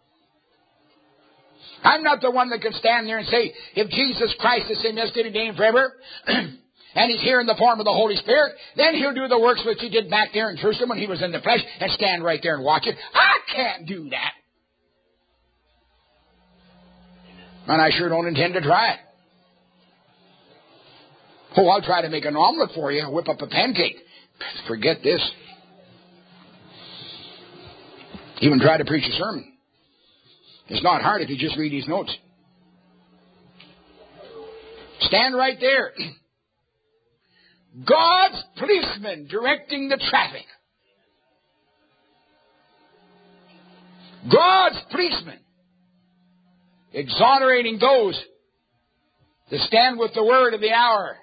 [SPEAKER 1] I'm not the one that can stand there and say, if Jesus Christ is the same yesterday, today, and forever, and he's here in the form of the Holy Spirit, then he'll do the works which he did back there in Jerusalem when he was in the flesh, and stand right there and watch it. I can't do that. And I sure don't intend to try it. Oh, I'll try to make an omelet for you, whip up a pancake. Forget this. Even try to preach a sermon. It's not hard if you just read these notes. Stand right there. God's policeman directing the traffic. God's policeman exonerating those that stand with the word of the hour,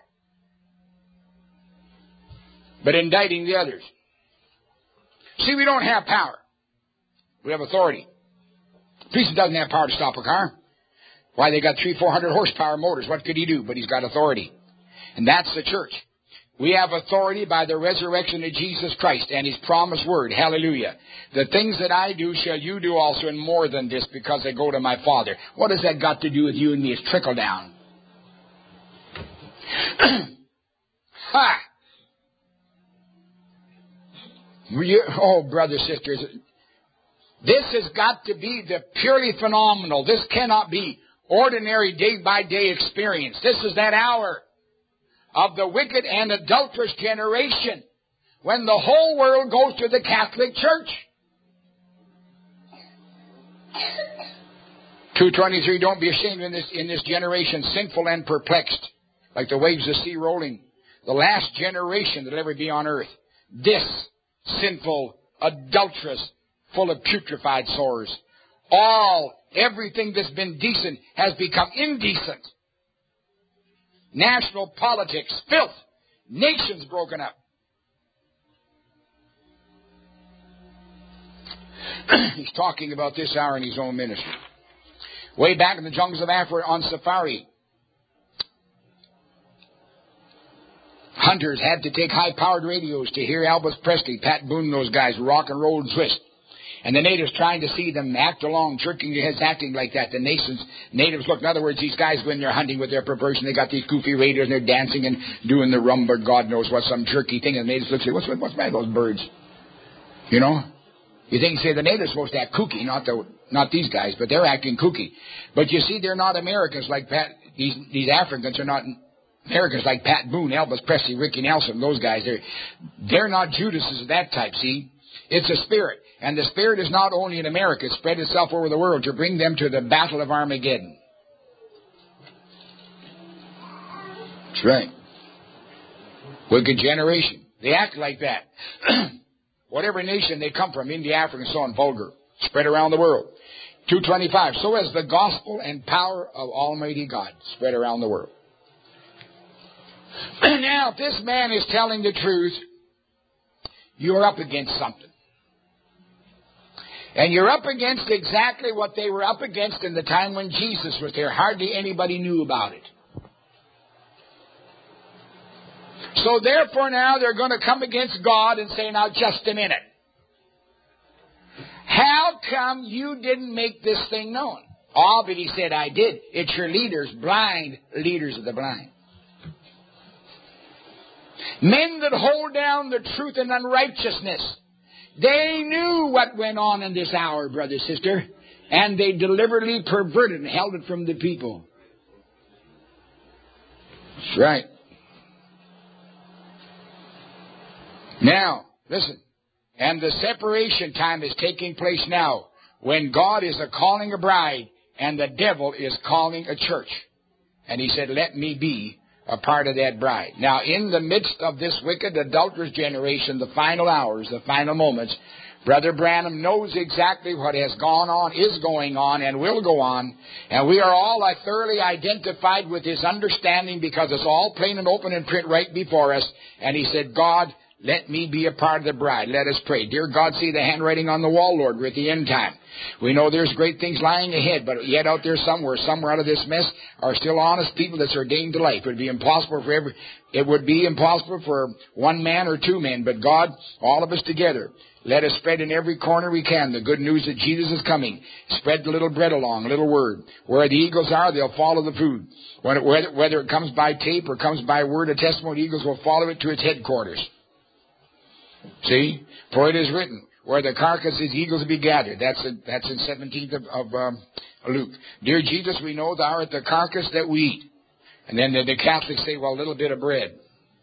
[SPEAKER 1] but indicting the others. See, we don't have power. We have authority. The policeman doesn't have power to stop a car. Why, they got three, four hundred horsepower motors. What could he do? But he's got authority. And that's the church. We have authority by the resurrection of Jesus Christ and his promised word. Hallelujah. The things that I do shall you do also, and more than this, because I go to my Father. What has that got to do with you and me? It's trickle down. Ha! Oh, brothers, sisters, this has got to be the purely phenomenal. This cannot be ordinary day-by-day experience. This is that hour of the wicked and adulterous generation when the whole world goes to the Catholic Church. two twenty-three, don't be ashamed in this, in this generation, sinful and perplexed, like the waves of the sea rolling. The last generation that'll ever be on earth. This sinful, adulterous, full of putrefied sores. All, everything that's been decent has become indecent. National politics, filth, nations broken up. He's talking about this hour in his own ministry. Way back in the jungles of Africa on safari. hunters had to take high-powered radios to hear Elvis Presley, Pat Boone, those guys rock and roll and twist. And the natives trying to see them act along, jerking their heads, acting like that. The nations, natives look. In other words, these guys, when they're hunting with their perversion, they got these goofy radios and they're dancing and doing the rumba, God knows what, some jerky thing. And the natives look and say, what's, what's my those birds? You know? You think, say, the natives are supposed to act kooky, not the, not these guys, but they're acting kooky. But you see, they're not Americans like Pat, these, these Africans are not Americans like Pat Boone, Elvis Presley, Ricky Nelson, those guys. They're, they're not Judases of that type, see? It's a spirit. And the spirit is not only in America, it spread itself over the world to bring them to the battle of Armageddon. That's right. Wicked generation. They act like that. Whatever nation they come from, India, Africa, and so on, vulgar. Spread around the world. two twenty-five. So as the gospel and power of Almighty God spread around the world. Now, if this man is telling the truth, you're up against something. And you're up against exactly what they were up against in the time when Jesus was there. Hardly anybody knew about it. So therefore now they're going to come against God and say, now just a minute. How come you didn't make this thing known? Oh, but he said, I did. It's your leaders, blind leaders of the blind. Men that hold down the truth and unrighteousness. They knew what went on in this hour, brother, sister, and they deliberately perverted and held it from the people. That's right. Now, listen, and the separation time is taking place now when God is a calling a bride and the devil is calling a church. And he said, let me be a part of that bride. Now, in the midst of this wicked, adulterous generation, the final hours, the final moments, Brother Branham knows exactly what has gone on, is going on, and will go on. And we are all like, thoroughly identified with his understanding because it's all plain and open in print right before us. And he said, God, let me be a part of the bride. Let us pray. Dear God, see the handwriting on the wall, Lord. We're at the end time. We know there's great things lying ahead, but yet out there somewhere, somewhere out of this mess, are still honest people that's ordained to life. It would be impossible for every, it would be impossible for one man or two men, but God, all of us together, let us spread in every corner we can the good news that Jesus is coming. Spread the little bread along, a little word. Where the eagles are, they'll follow the food. When it, whether, whether it comes by tape or comes by word of testimony, eagles will follow it to its headquarters. See? For it is written, where the carcass is, eagles will be gathered. That's in, that's in seventeenth of, of um, Luke. Dear Jesus, we know thou art the carcass that we eat. And then the, the Catholics say, well, a little bit of bread.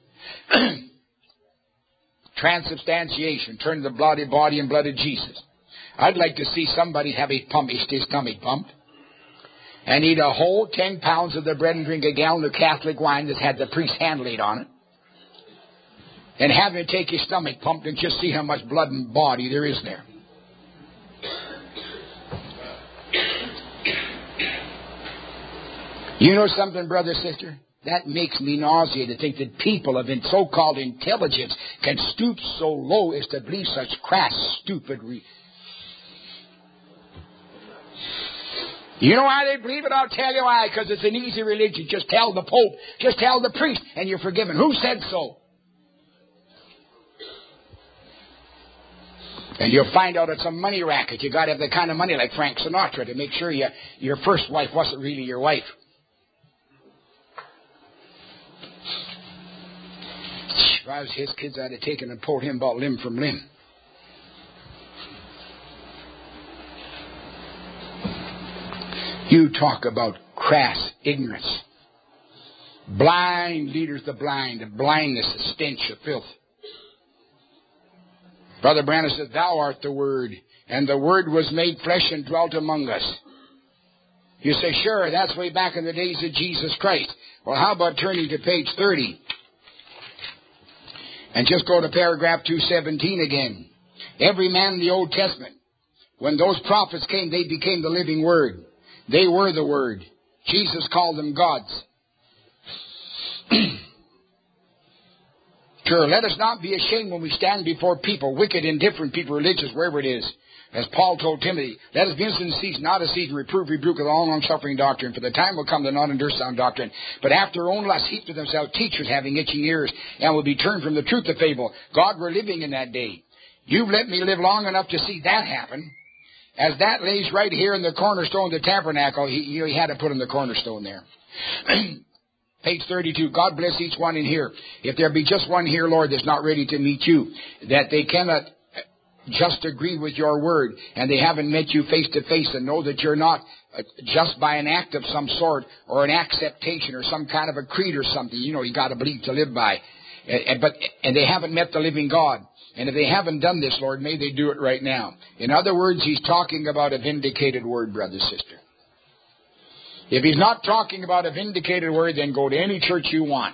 [SPEAKER 1] Transubstantiation, turn the bloody body and blood of Jesus. I'd like to see somebody have his, pump, his stomach pumped and eat a whole ten pounds of the bread and drink a gallon of Catholic wine that's had the priest hand laid on it. And have him take his stomach pumped and just see how much blood and body there is there. You know something, brother, sister? That makes me nauseated to think that people of so-called intelligence can stoop so low as to believe such crass, stupid... Re- you know why they believe it? I'll tell you why. Because it's an easy religion. Just tell the Pope. Just tell the priest, and you're forgiven. Who said so? And you'll find out it's a money racket. You got to have the kind of money like Frank Sinatra to make sure you, your first wife wasn't really your wife. If I was his kids, I'd have taken and pulled him about limb from limb. You talk about crass ignorance. Blind leaders the blind, the blindness, the stench of filth. Brother Branham said, thou art the Word, and the Word was made flesh and dwelt among us. You say, sure, that's way back in the days of Jesus Christ. Well, how about turning to page thirty? And just go to paragraph two seventeen again. Every man in the Old Testament, when those prophets came, they became the living Word. They were the Word. Jesus called them gods. Sure, let us not be ashamed when we stand before people, wicked, indifferent people, religious, wherever it is. As Paul told Timothy, let us be instant in season, not a season, reprove, rebuke with all long-suffering doctrine. For the time will come, they'll not endure sound doctrine. But after their own lust, heap to themselves teachers having itching ears, and will be turned from the truth to fable. God, we're living in that day. You've let me live long enough to see that happen. As that lays right here in the cornerstone of the tabernacle, he, he had to put in the cornerstone there. Page thirty-two, God bless each one in here. If there be just one here, Lord, that's not ready to meet you, that they cannot just agree with your word, and they haven't met you face to face and know that you're not uh, just by an act of some sort or an acceptation or some kind of a creed or something, you know, you got to believe to live by. And, but, and they haven't met the living God. And if they haven't done this, Lord, may they do it right now. In other words, he's talking about a vindicated word, brother, sister. If he's not talking about a vindicated word, then go to any church you want.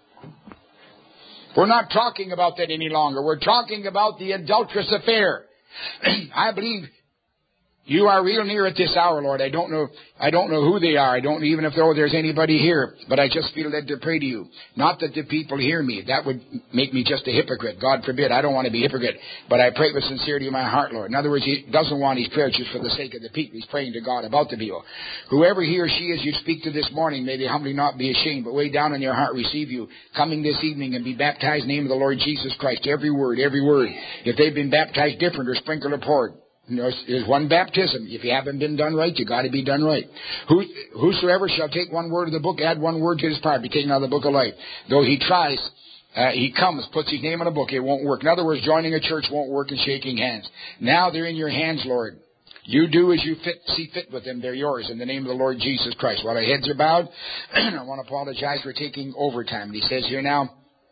[SPEAKER 1] We're not talking about that any longer. We're talking about the adulterous affair. I believe you are real near at this hour, Lord. I don't know I don't know who they are. I don't even if there's anybody here. But I just feel led to pray to you. Not that the people hear me. That would make me just a hypocrite. God forbid. I don't want to be a hypocrite. But I pray with sincerity in my heart, Lord. In other words, he doesn't want his prayers just for the sake of the people. He's praying to God about the people. Whoever he or she is you speak to this morning, may they humbly not be ashamed, but way down in your heart receive you coming this evening and be baptized in the name of the Lord Jesus Christ. Every word, every word. If they've been baptized different or sprinkled or poured, there's one baptism. If you haven't been done right, you got to be done right. Who, whosoever shall take one word of the book, add one word to his part, be taken out of the book of life. Though he tries, uh, he comes, puts his name on a book, it won't work. In other words, joining a church won't work and shaking hands. Now they're in your hands, Lord. You do as you fit, see fit with them. They're yours in the name of the Lord Jesus Christ. While our heads are bowed, I want to apologize for taking overtime. And he says here now,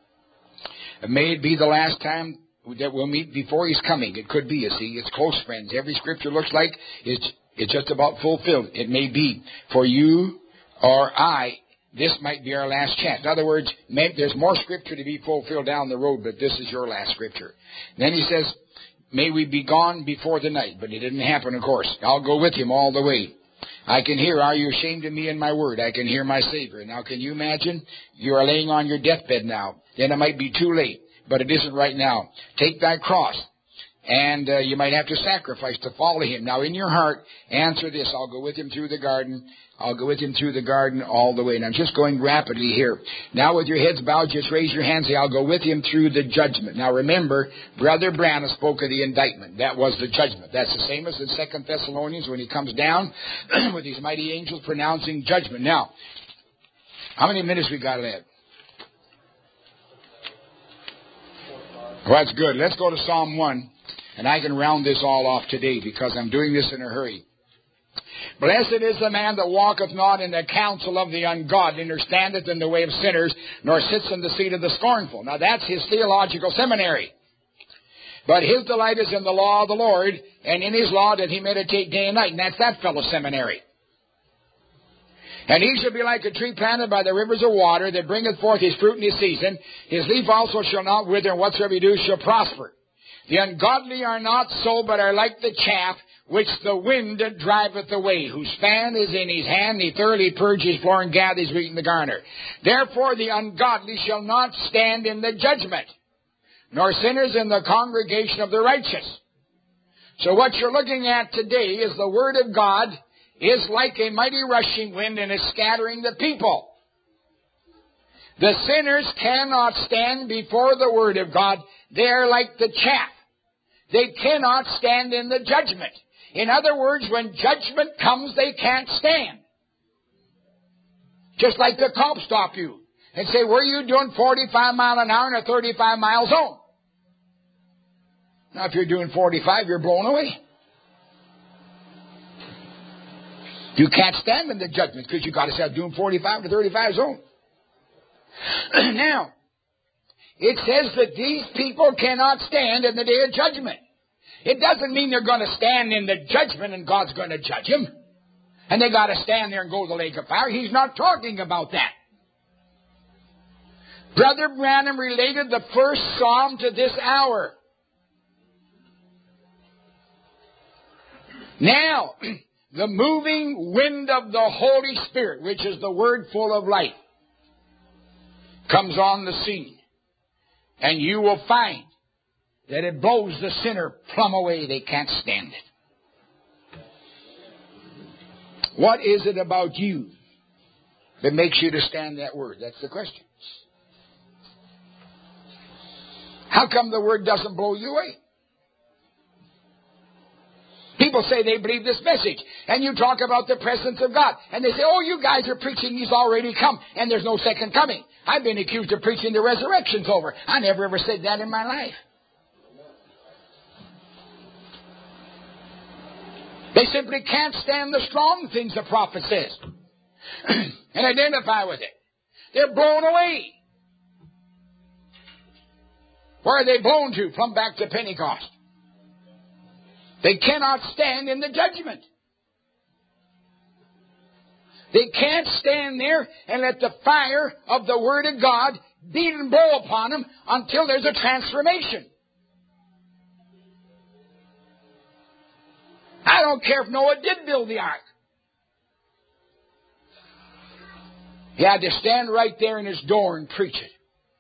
[SPEAKER 1] may it be the last time that we'll meet before he's coming. It could be, you see. It's close friends. Every scripture looks like it's, it's just about fulfilled. It may be for you or I. This might be our last chance. In other words, may, there's more scripture to be fulfilled down the road, but this is your last scripture. Then he says, may we be gone before the night. But it didn't happen, of course. I'll go with him all the way. I can hear, are you ashamed of me and my word? I can hear my Savior. Now, can you imagine? You are laying on your deathbed now. Then it might be too late. But it isn't right now. Take that cross. And uh, you might have to sacrifice to follow him. Now, in your heart, answer this. I'll go with him through the garden. I'll go with him through the garden all the way. And I'm just going rapidly here. Now, with your heads bowed, just raise your hands. Say, I'll go with him through the judgment. Now, remember, Brother Branham spoke of the indictment. That was the judgment. That's the same as in Second Thessalonians when he comes down with these mighty angels pronouncing judgment. Now, how many minutes we got left? Well, that's good. Let's go to Psalm one, and I can round this all off today because I'm doing this in a hurry. Blessed is the man that walketh not in the counsel of the ungodly, nor standeth in the way of sinners, nor sits in the seat of the scornful. Now, that's his theological seminary. But his delight is in the law of the Lord, and in his law doth he meditate day and night. And that's that fellow's seminary. And he shall be like a tree planted by the rivers of water that bringeth forth his fruit in his season. His leaf also shall not wither, and whatsoever he do shall prosper. The ungodly are not so, but are like the chaff which the wind driveth away, whose fan is in his hand, he thoroughly purges his floor and gathers wheat in the garner. Therefore the ungodly shall not stand in the judgment, nor sinners in the congregation of the righteous. So what you're looking at today is the Word of God is like a mighty rushing wind and is scattering the people. The sinners cannot stand before the Word of God. They are like the chaff. They cannot stand in the judgment. In other words, when judgment comes, they can't stand. Just like the cops stop you and say, were you doing forty-five mile an hour in a thirty-five mile zone? Now, if you're doing forty-five, you're blown away. You can't stand in the judgment because you've got to start doing forty-five to thirty-five zone. Now, it says that these people cannot stand in the day of judgment. It doesn't mean they're going to stand in the judgment and God's going to judge them. And they got to stand there and go to the lake of fire. He's not talking about that. Brother Branham related the first psalm to this hour. Now, the moving wind of the Holy Spirit, which is the word full of life, comes on the scene. And you will find that it blows the sinner plumb away. They can't stand it. What is it about you that makes you to stand that word? That's the question. How come the word doesn't blow you away? People say they believe this message, and you talk about the presence of God, and they say, oh, you guys are preaching He's already come, and there's no second coming. I've been accused of preaching the resurrection's over. I never ever said that in my life. They simply can't stand the strong things the prophet says and identify with it. They're blown away. Where are they blown to? From back to Pentecost. They cannot stand in the judgment. They can't stand there and let the fire of the Word of God beat and blow upon them until there's a transformation. I don't care if Noah did build the ark. He had to stand right there in his door and preach it.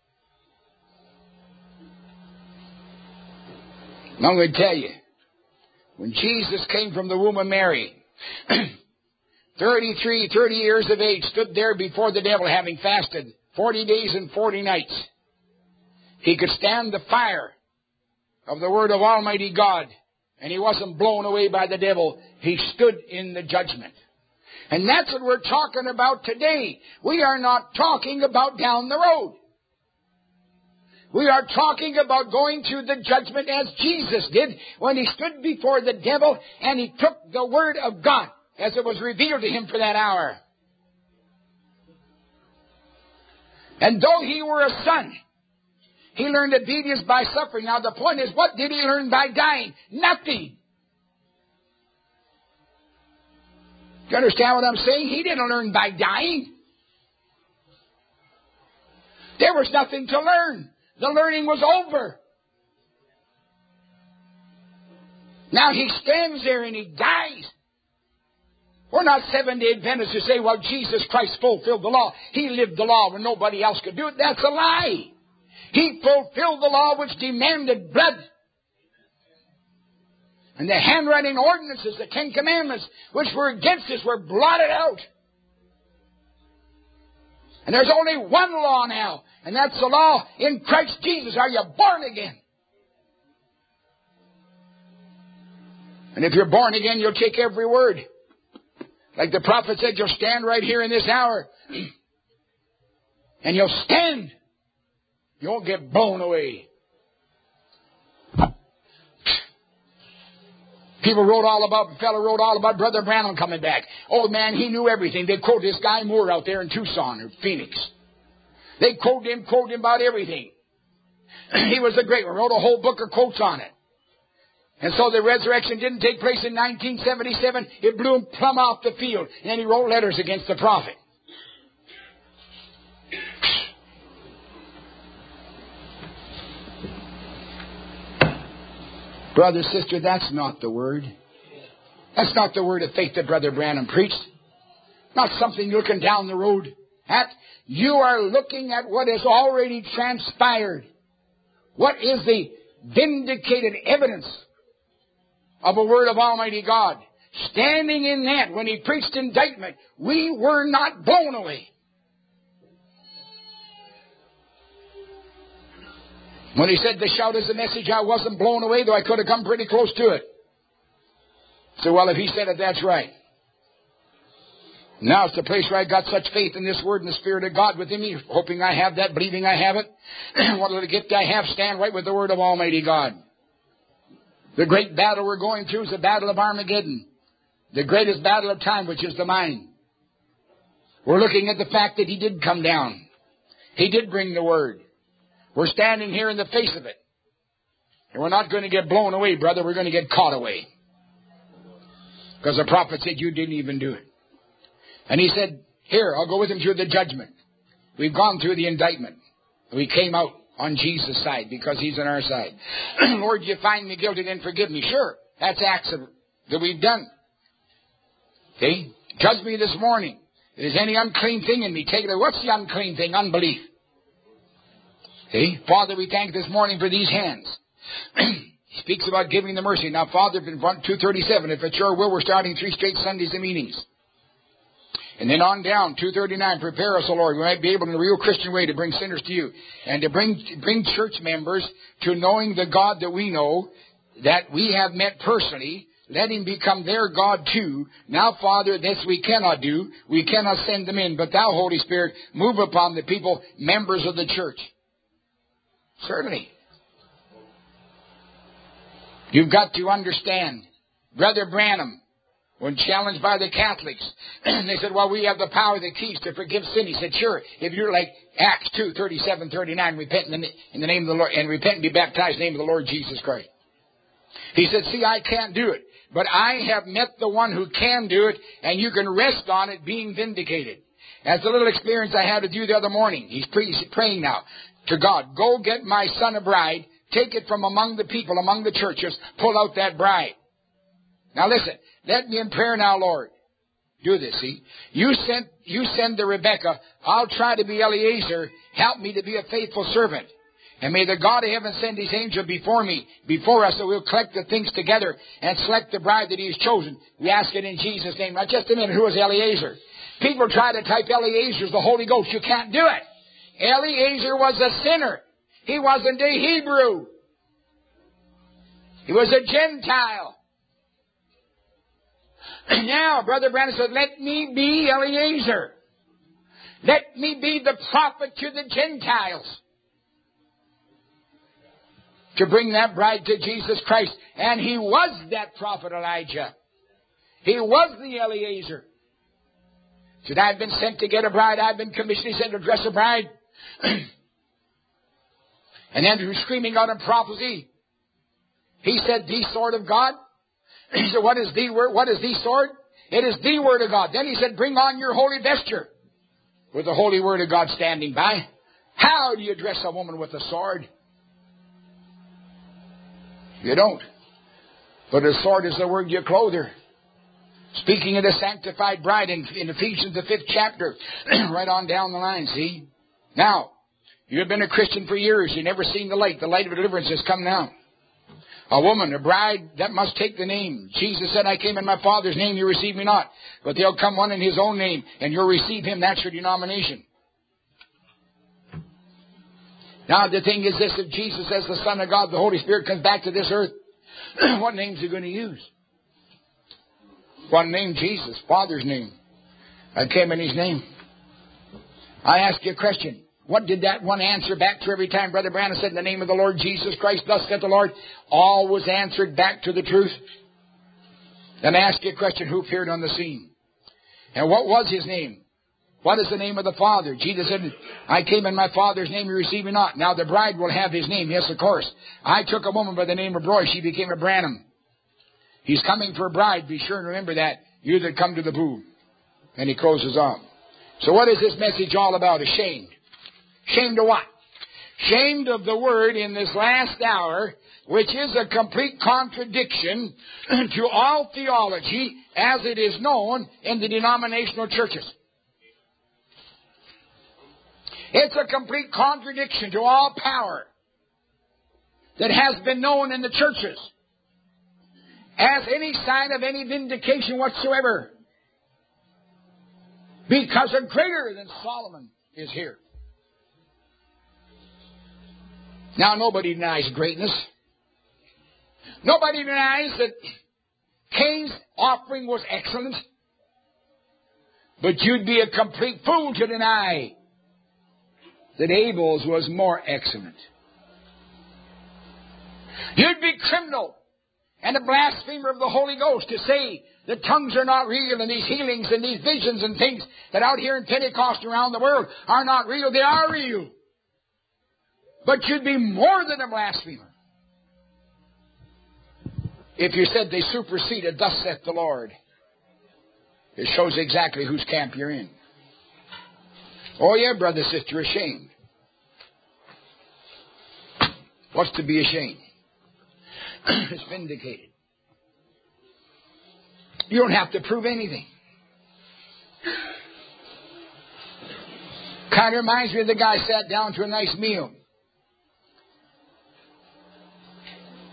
[SPEAKER 1] And I'm going to tell you, when Jesus came from the womb of Mary, thirty-three, thirty years of age, stood there before the devil having fasted forty days and forty nights. He could stand the fire of the Word of Almighty God, and he wasn't blown away by the devil. He stood in the judgment. And that's what we're talking about today. We are not talking about down the road. We are talking about going through the judgment as Jesus did when he stood before the devil and he took the Word of God as it was revealed to him for that hour. And though he were a son, he learned obedience by suffering. Now the point is, what did he learn by dying? Nothing. Do you understand what I'm saying? He didn't learn by dying. There was nothing to learn. The learning was over. Now he stands there and he dies. We're not Seventh-day Adventists who say, well, Jesus Christ fulfilled the law. He lived the law when nobody else could do it. That's a lie. He fulfilled the law which demanded blood. And the handwriting ordinances, the Ten Commandments, which were against us, were blotted out. And there's only one law now, and that's the law in Christ Jesus. Are you born again? And if you're born again, you'll take every word. Like the prophet said, you'll stand right here in this hour. And you'll stand. You won't get blown away. People wrote all about, a fellow wrote all about Brother Branham coming back. Oh man, he knew everything. They quote this guy Moore out there in Tucson or Phoenix. They quote him, quote him about everything. He was a great one. Wrote a whole book of quotes on it. And so the resurrection didn't take place in nineteen seventy-seven. It blew him plumb off the field. And then he wrote letters against the prophet. Brother, sister, that's not the word. That's not the word of faith that Brother Branham preached. Not something looking down the road at. You are looking at what has already transpired. What is the vindicated evidence of a word of Almighty God? Standing in that, when he preached indictment, we were not blown away. When he said the shout is the message, I wasn't blown away, though I could have come pretty close to it. So, well, if he said it, that's right. Now it's the place where I got such faith in this word and the Spirit of God within me, hoping I have that, believing I have it. What little gift I have, stand right with the word of Almighty God. The great battle we're going through is the battle of Armageddon. The greatest battle of time, which is the mind. We're looking at the fact that he did come down. He did bring the word. We're standing here in the face of it. And we're not going to get blown away, brother. We're going to get caught away. Because the prophet said you didn't even do it. And he said, here, I'll go with him through the judgment. We've gone through the indictment. We came out on Jesus' side because he's on our side. Lord, you find me guilty, then forgive me. Sure, that's acts of, that we've done. Okay? Judge me this morning. If there's any unclean thing in me, take it away. What's the unclean thing? Unbelief. See? Father, we thank this morning for these hands. He speaks about giving the mercy. Now, Father, in two thirty-seven, if it's your will, we're starting three straight Sundays and meetings. And then on down, two thirty-nine, prepare us, O Lord. We might be able in a real Christian way to bring sinners to you. And to bring, bring church members to knowing the God that we know, that we have met personally. Let Him become their God too. Now, Father, this we cannot do. We cannot send them in. But Thou, Holy Spirit, move upon the people, members of the church. Certainly. You've got to understand, Brother Branham, when challenged by the Catholics, they said, well, we have the power, the keys to forgive sin. He said, sure, if you're like Acts two, thirty-seven, thirty-nine, repent in the, in the name of the Lord, and repent and be baptized in the name of the Lord Jesus Christ. He said, see, I can't do it, but I have met the one who can do it, and you can rest on it being vindicated. That's a little experience I had with you the other morning. He's praying now to God, go get my son a bride, take it from among the people, among the churches, pull out that bride. Now listen, let me in prayer now, Lord. Do this, see. You sent, you send to Rebecca, I'll try to be Eliezer, help me to be a faithful servant. And may the God of heaven send His angel before me, before us, so we'll collect the things together and select the bride that He has chosen. We ask it in Jesus' name. Now just a minute, who is Eliezer? People try to type Eliezer as the Holy Ghost. You can't do it. Eliezer was a sinner. He wasn't a Hebrew. He was a Gentile. Now, Brother Branham said, let me be Eliezer. Let me be the prophet to the Gentiles. To bring that bride to Jesus Christ. And he was that prophet Elijah. He was the Eliezer. He said, I've been sent to get a bride. I've been commissioned, he said, to dress a bride. And then he was screaming out in prophecy. He said, the sword of God. He said, what is the word? What is the sword? It is the word of God. Then he said, bring on your holy vesture. With the holy word of God standing by. How do you dress a woman with a sword? You don't. But a sword is the word you clothe her. Speaking of the sanctified bride in, in Ephesians, the fifth chapter. Right on down the line, see? Now, you have been a Christian for years. You've never seen the light. The light of deliverance has come now. A woman, a bride, that must take the name. Jesus said, I came in my Father's name, you receive me not. But there'll come one in His own name, and you'll receive Him. That's your denomination. Now, the thing is this, if Jesus as the Son of God, the Holy Spirit comes back to this earth, what name's He going to use? One name, Jesus, Father's name. I came in His name. I ask you a question. What did that one answer back to every time Brother Branham said, in the name of the Lord Jesus Christ, thus said the Lord? All was answered back to the truth. Then I ask you a question, who appeared on the scene? And what was His name? What is the name of the Father? Jesus said, I came in my Father's name, you receive me not. Now the bride will have His name. Yes, of course. I took a woman by the name of Roy. She became a Branham. He's coming for a bride. Be sure and remember that. You that come to the booth. And he closes off. So what is this message all about? Ashamed. Shamed of what? Shamed of the word in this last hour, which is a complete contradiction to all theology as it is known in the denominational churches. It's a complete contradiction to all power that has been known in the churches as any sign of any vindication whatsoever. Because a greater than Solomon is here. Now, nobody denies greatness. Nobody denies that Cain's offering was excellent. But you'd be a complete fool to deny that Abel's was more excellent. You'd be criminal and a blasphemer of the Holy Ghost to say that tongues are not real and these healings and these visions and things that out here in Pentecost around the world are not real. They are real. But you'd be more than a blasphemer if you said they superseded, thus saith the Lord. It shows exactly whose camp you're in. Oh yeah, brother, sister, ashamed. What's to be ashamed? It's vindicated. You don't have to prove anything. Kind of reminds me of the guy sat down to a nice meal.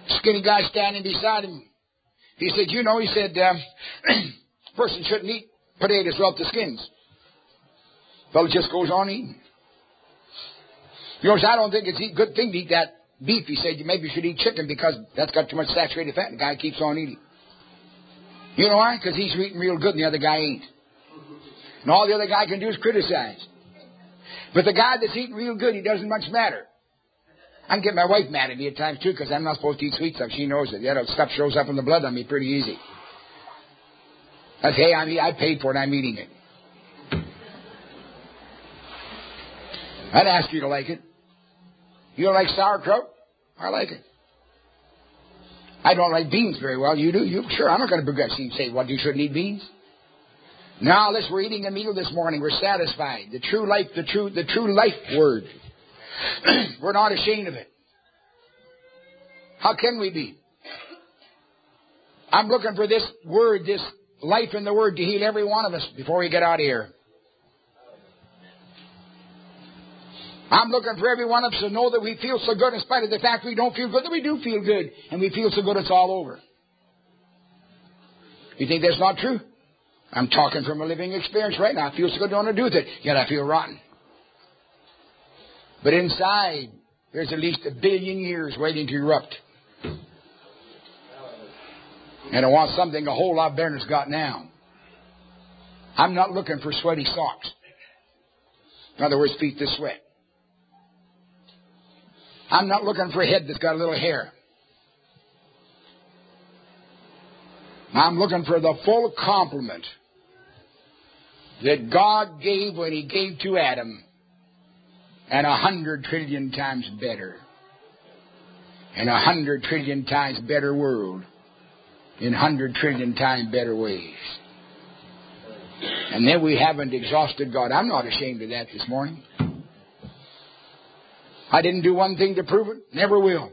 [SPEAKER 1] Skinny guy standing beside him. He said, you know, he said, um, person shouldn't eat potatoes without the skins. Fellow just goes on eating. You know, I don't think it's a good thing to eat that beef. He said, maybe you should eat chicken because that's got too much saturated fat. And the guy keeps on eating. You know why? Because he's eating real good and the other guy ain't. And all the other guy can do is criticize. But the guy that's eating real good, he doesn't much matter. I can get my wife mad at me at times too because I'm not supposed to eat sweet stuff. She knows it. That stuff shows up in the blood on me pretty easy. I say, hey, I mean, I paid for it. I'm eating it. I'd ask you to like it. You don't like sauerkraut? I like it. I don't like beans very well. You do? You sure? I'm not going to progress and say, well, you shouldn't eat beans. Now, let's, we're eating a meal this morning. We're satisfied. The true life, the true, the true life word. We're not ashamed of it. How can we be? I'm looking for this word, this life in the word to heal every one of us before we get out of here. I'm looking for every one of us to know that we feel so good in spite of the fact we don't feel good, that we do feel good. And we feel so good it's all over. You think that's not true? I'm talking from a living experience right now. I feel so good, I don't want to do with it. Yet I feel rotten. But inside, there's at least a billion years waiting to erupt. And I want something a whole lot better than it's got now. I'm not looking for sweaty socks. In other words, feet that sweat. I'm not looking for a head that's got a little hair. I'm looking for the full complement that God gave when He gave to Adam, and a hundred trillion times better. And a hundred trillion times better world in hundred trillion times better ways. And then we haven't exhausted God. I'm not ashamed of that this morning. I didn't do one thing to prove it. Never will.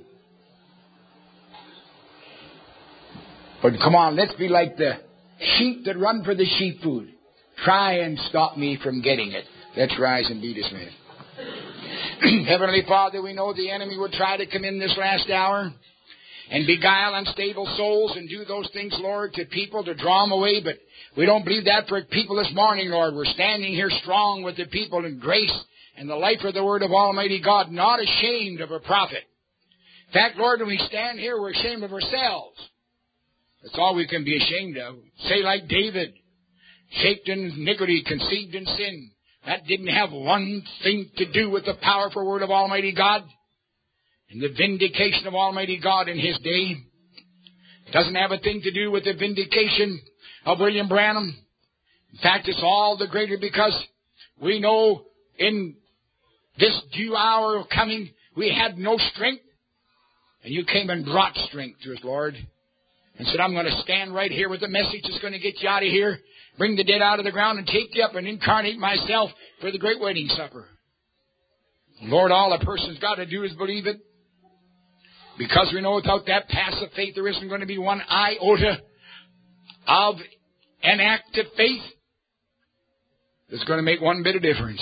[SPEAKER 1] But come on, let's be like the sheep that run for the sheep food. Try and stop me from getting it. Let's rise and be dismissed. Heavenly Father, we know the enemy would try to come in this last hour and beguile unstable souls and do those things, Lord, to people to draw them away. But we don't believe that for people this morning, Lord. We're standing here strong with the people in grace and the life of the Word of Almighty God, not ashamed of a prophet. In fact, Lord, when we stand here, we're ashamed of ourselves. That's all we can be ashamed of. Say like David, shaped in iniquity, conceived in sin. That didn't have one thing to do with the powerful Word of Almighty God and the vindication of Almighty God in His day. It doesn't have a thing to do with the vindication of William Branham. In fact, it's all the greater because we know in this due hour of coming, we had no strength. And you came and brought strength to us, Lord. And said, I'm going to stand right here with the message that's going to get you out of here, bring the dead out of the ground, and take you up and incarnate myself for the great wedding supper. Lord, all a person's got to do is believe it. Because we know without that passive faith, there isn't going to be one iota of an active faith that's going to make one bit of difference.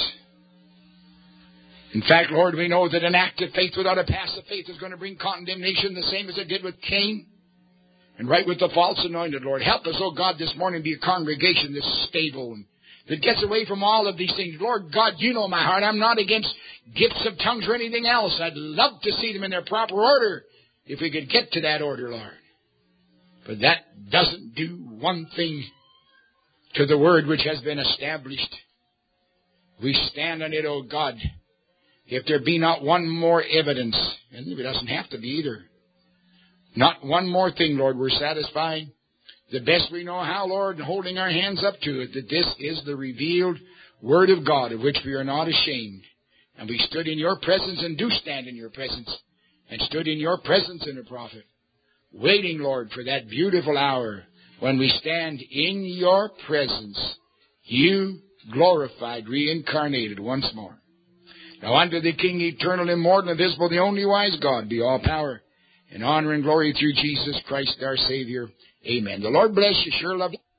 [SPEAKER 1] In fact, Lord, we know that an active faith without a passive faith is going to bring condemnation, the same as it did with Cain. And right with the false anointed, Lord. Help us, oh God, this morning be a congregation that's stable and that gets away from all of these things. Lord God, you know my heart. I'm not against gifts of tongues or anything else. I'd love to see them in their proper order if we could get to that order, Lord. But that doesn't do one thing to the word which has been established. We stand on it, oh God. If there be not one more evidence, and it doesn't have to be either. Not one more thing, Lord. We're satisfied the best we know how, Lord, and holding our hands up to it, that this is the revealed Word of God, of which we are not ashamed. And we stood in your presence and do stand in your presence, and stood in your presence in a prophet, waiting, Lord, for that beautiful hour when we stand in your presence, you glorified, reincarnated once more. Now unto the King, eternal, immortal, invisible, the only wise God, be all power and honor and glory through Jesus Christ our Savior. Amen. The Lord bless you. Sure love you.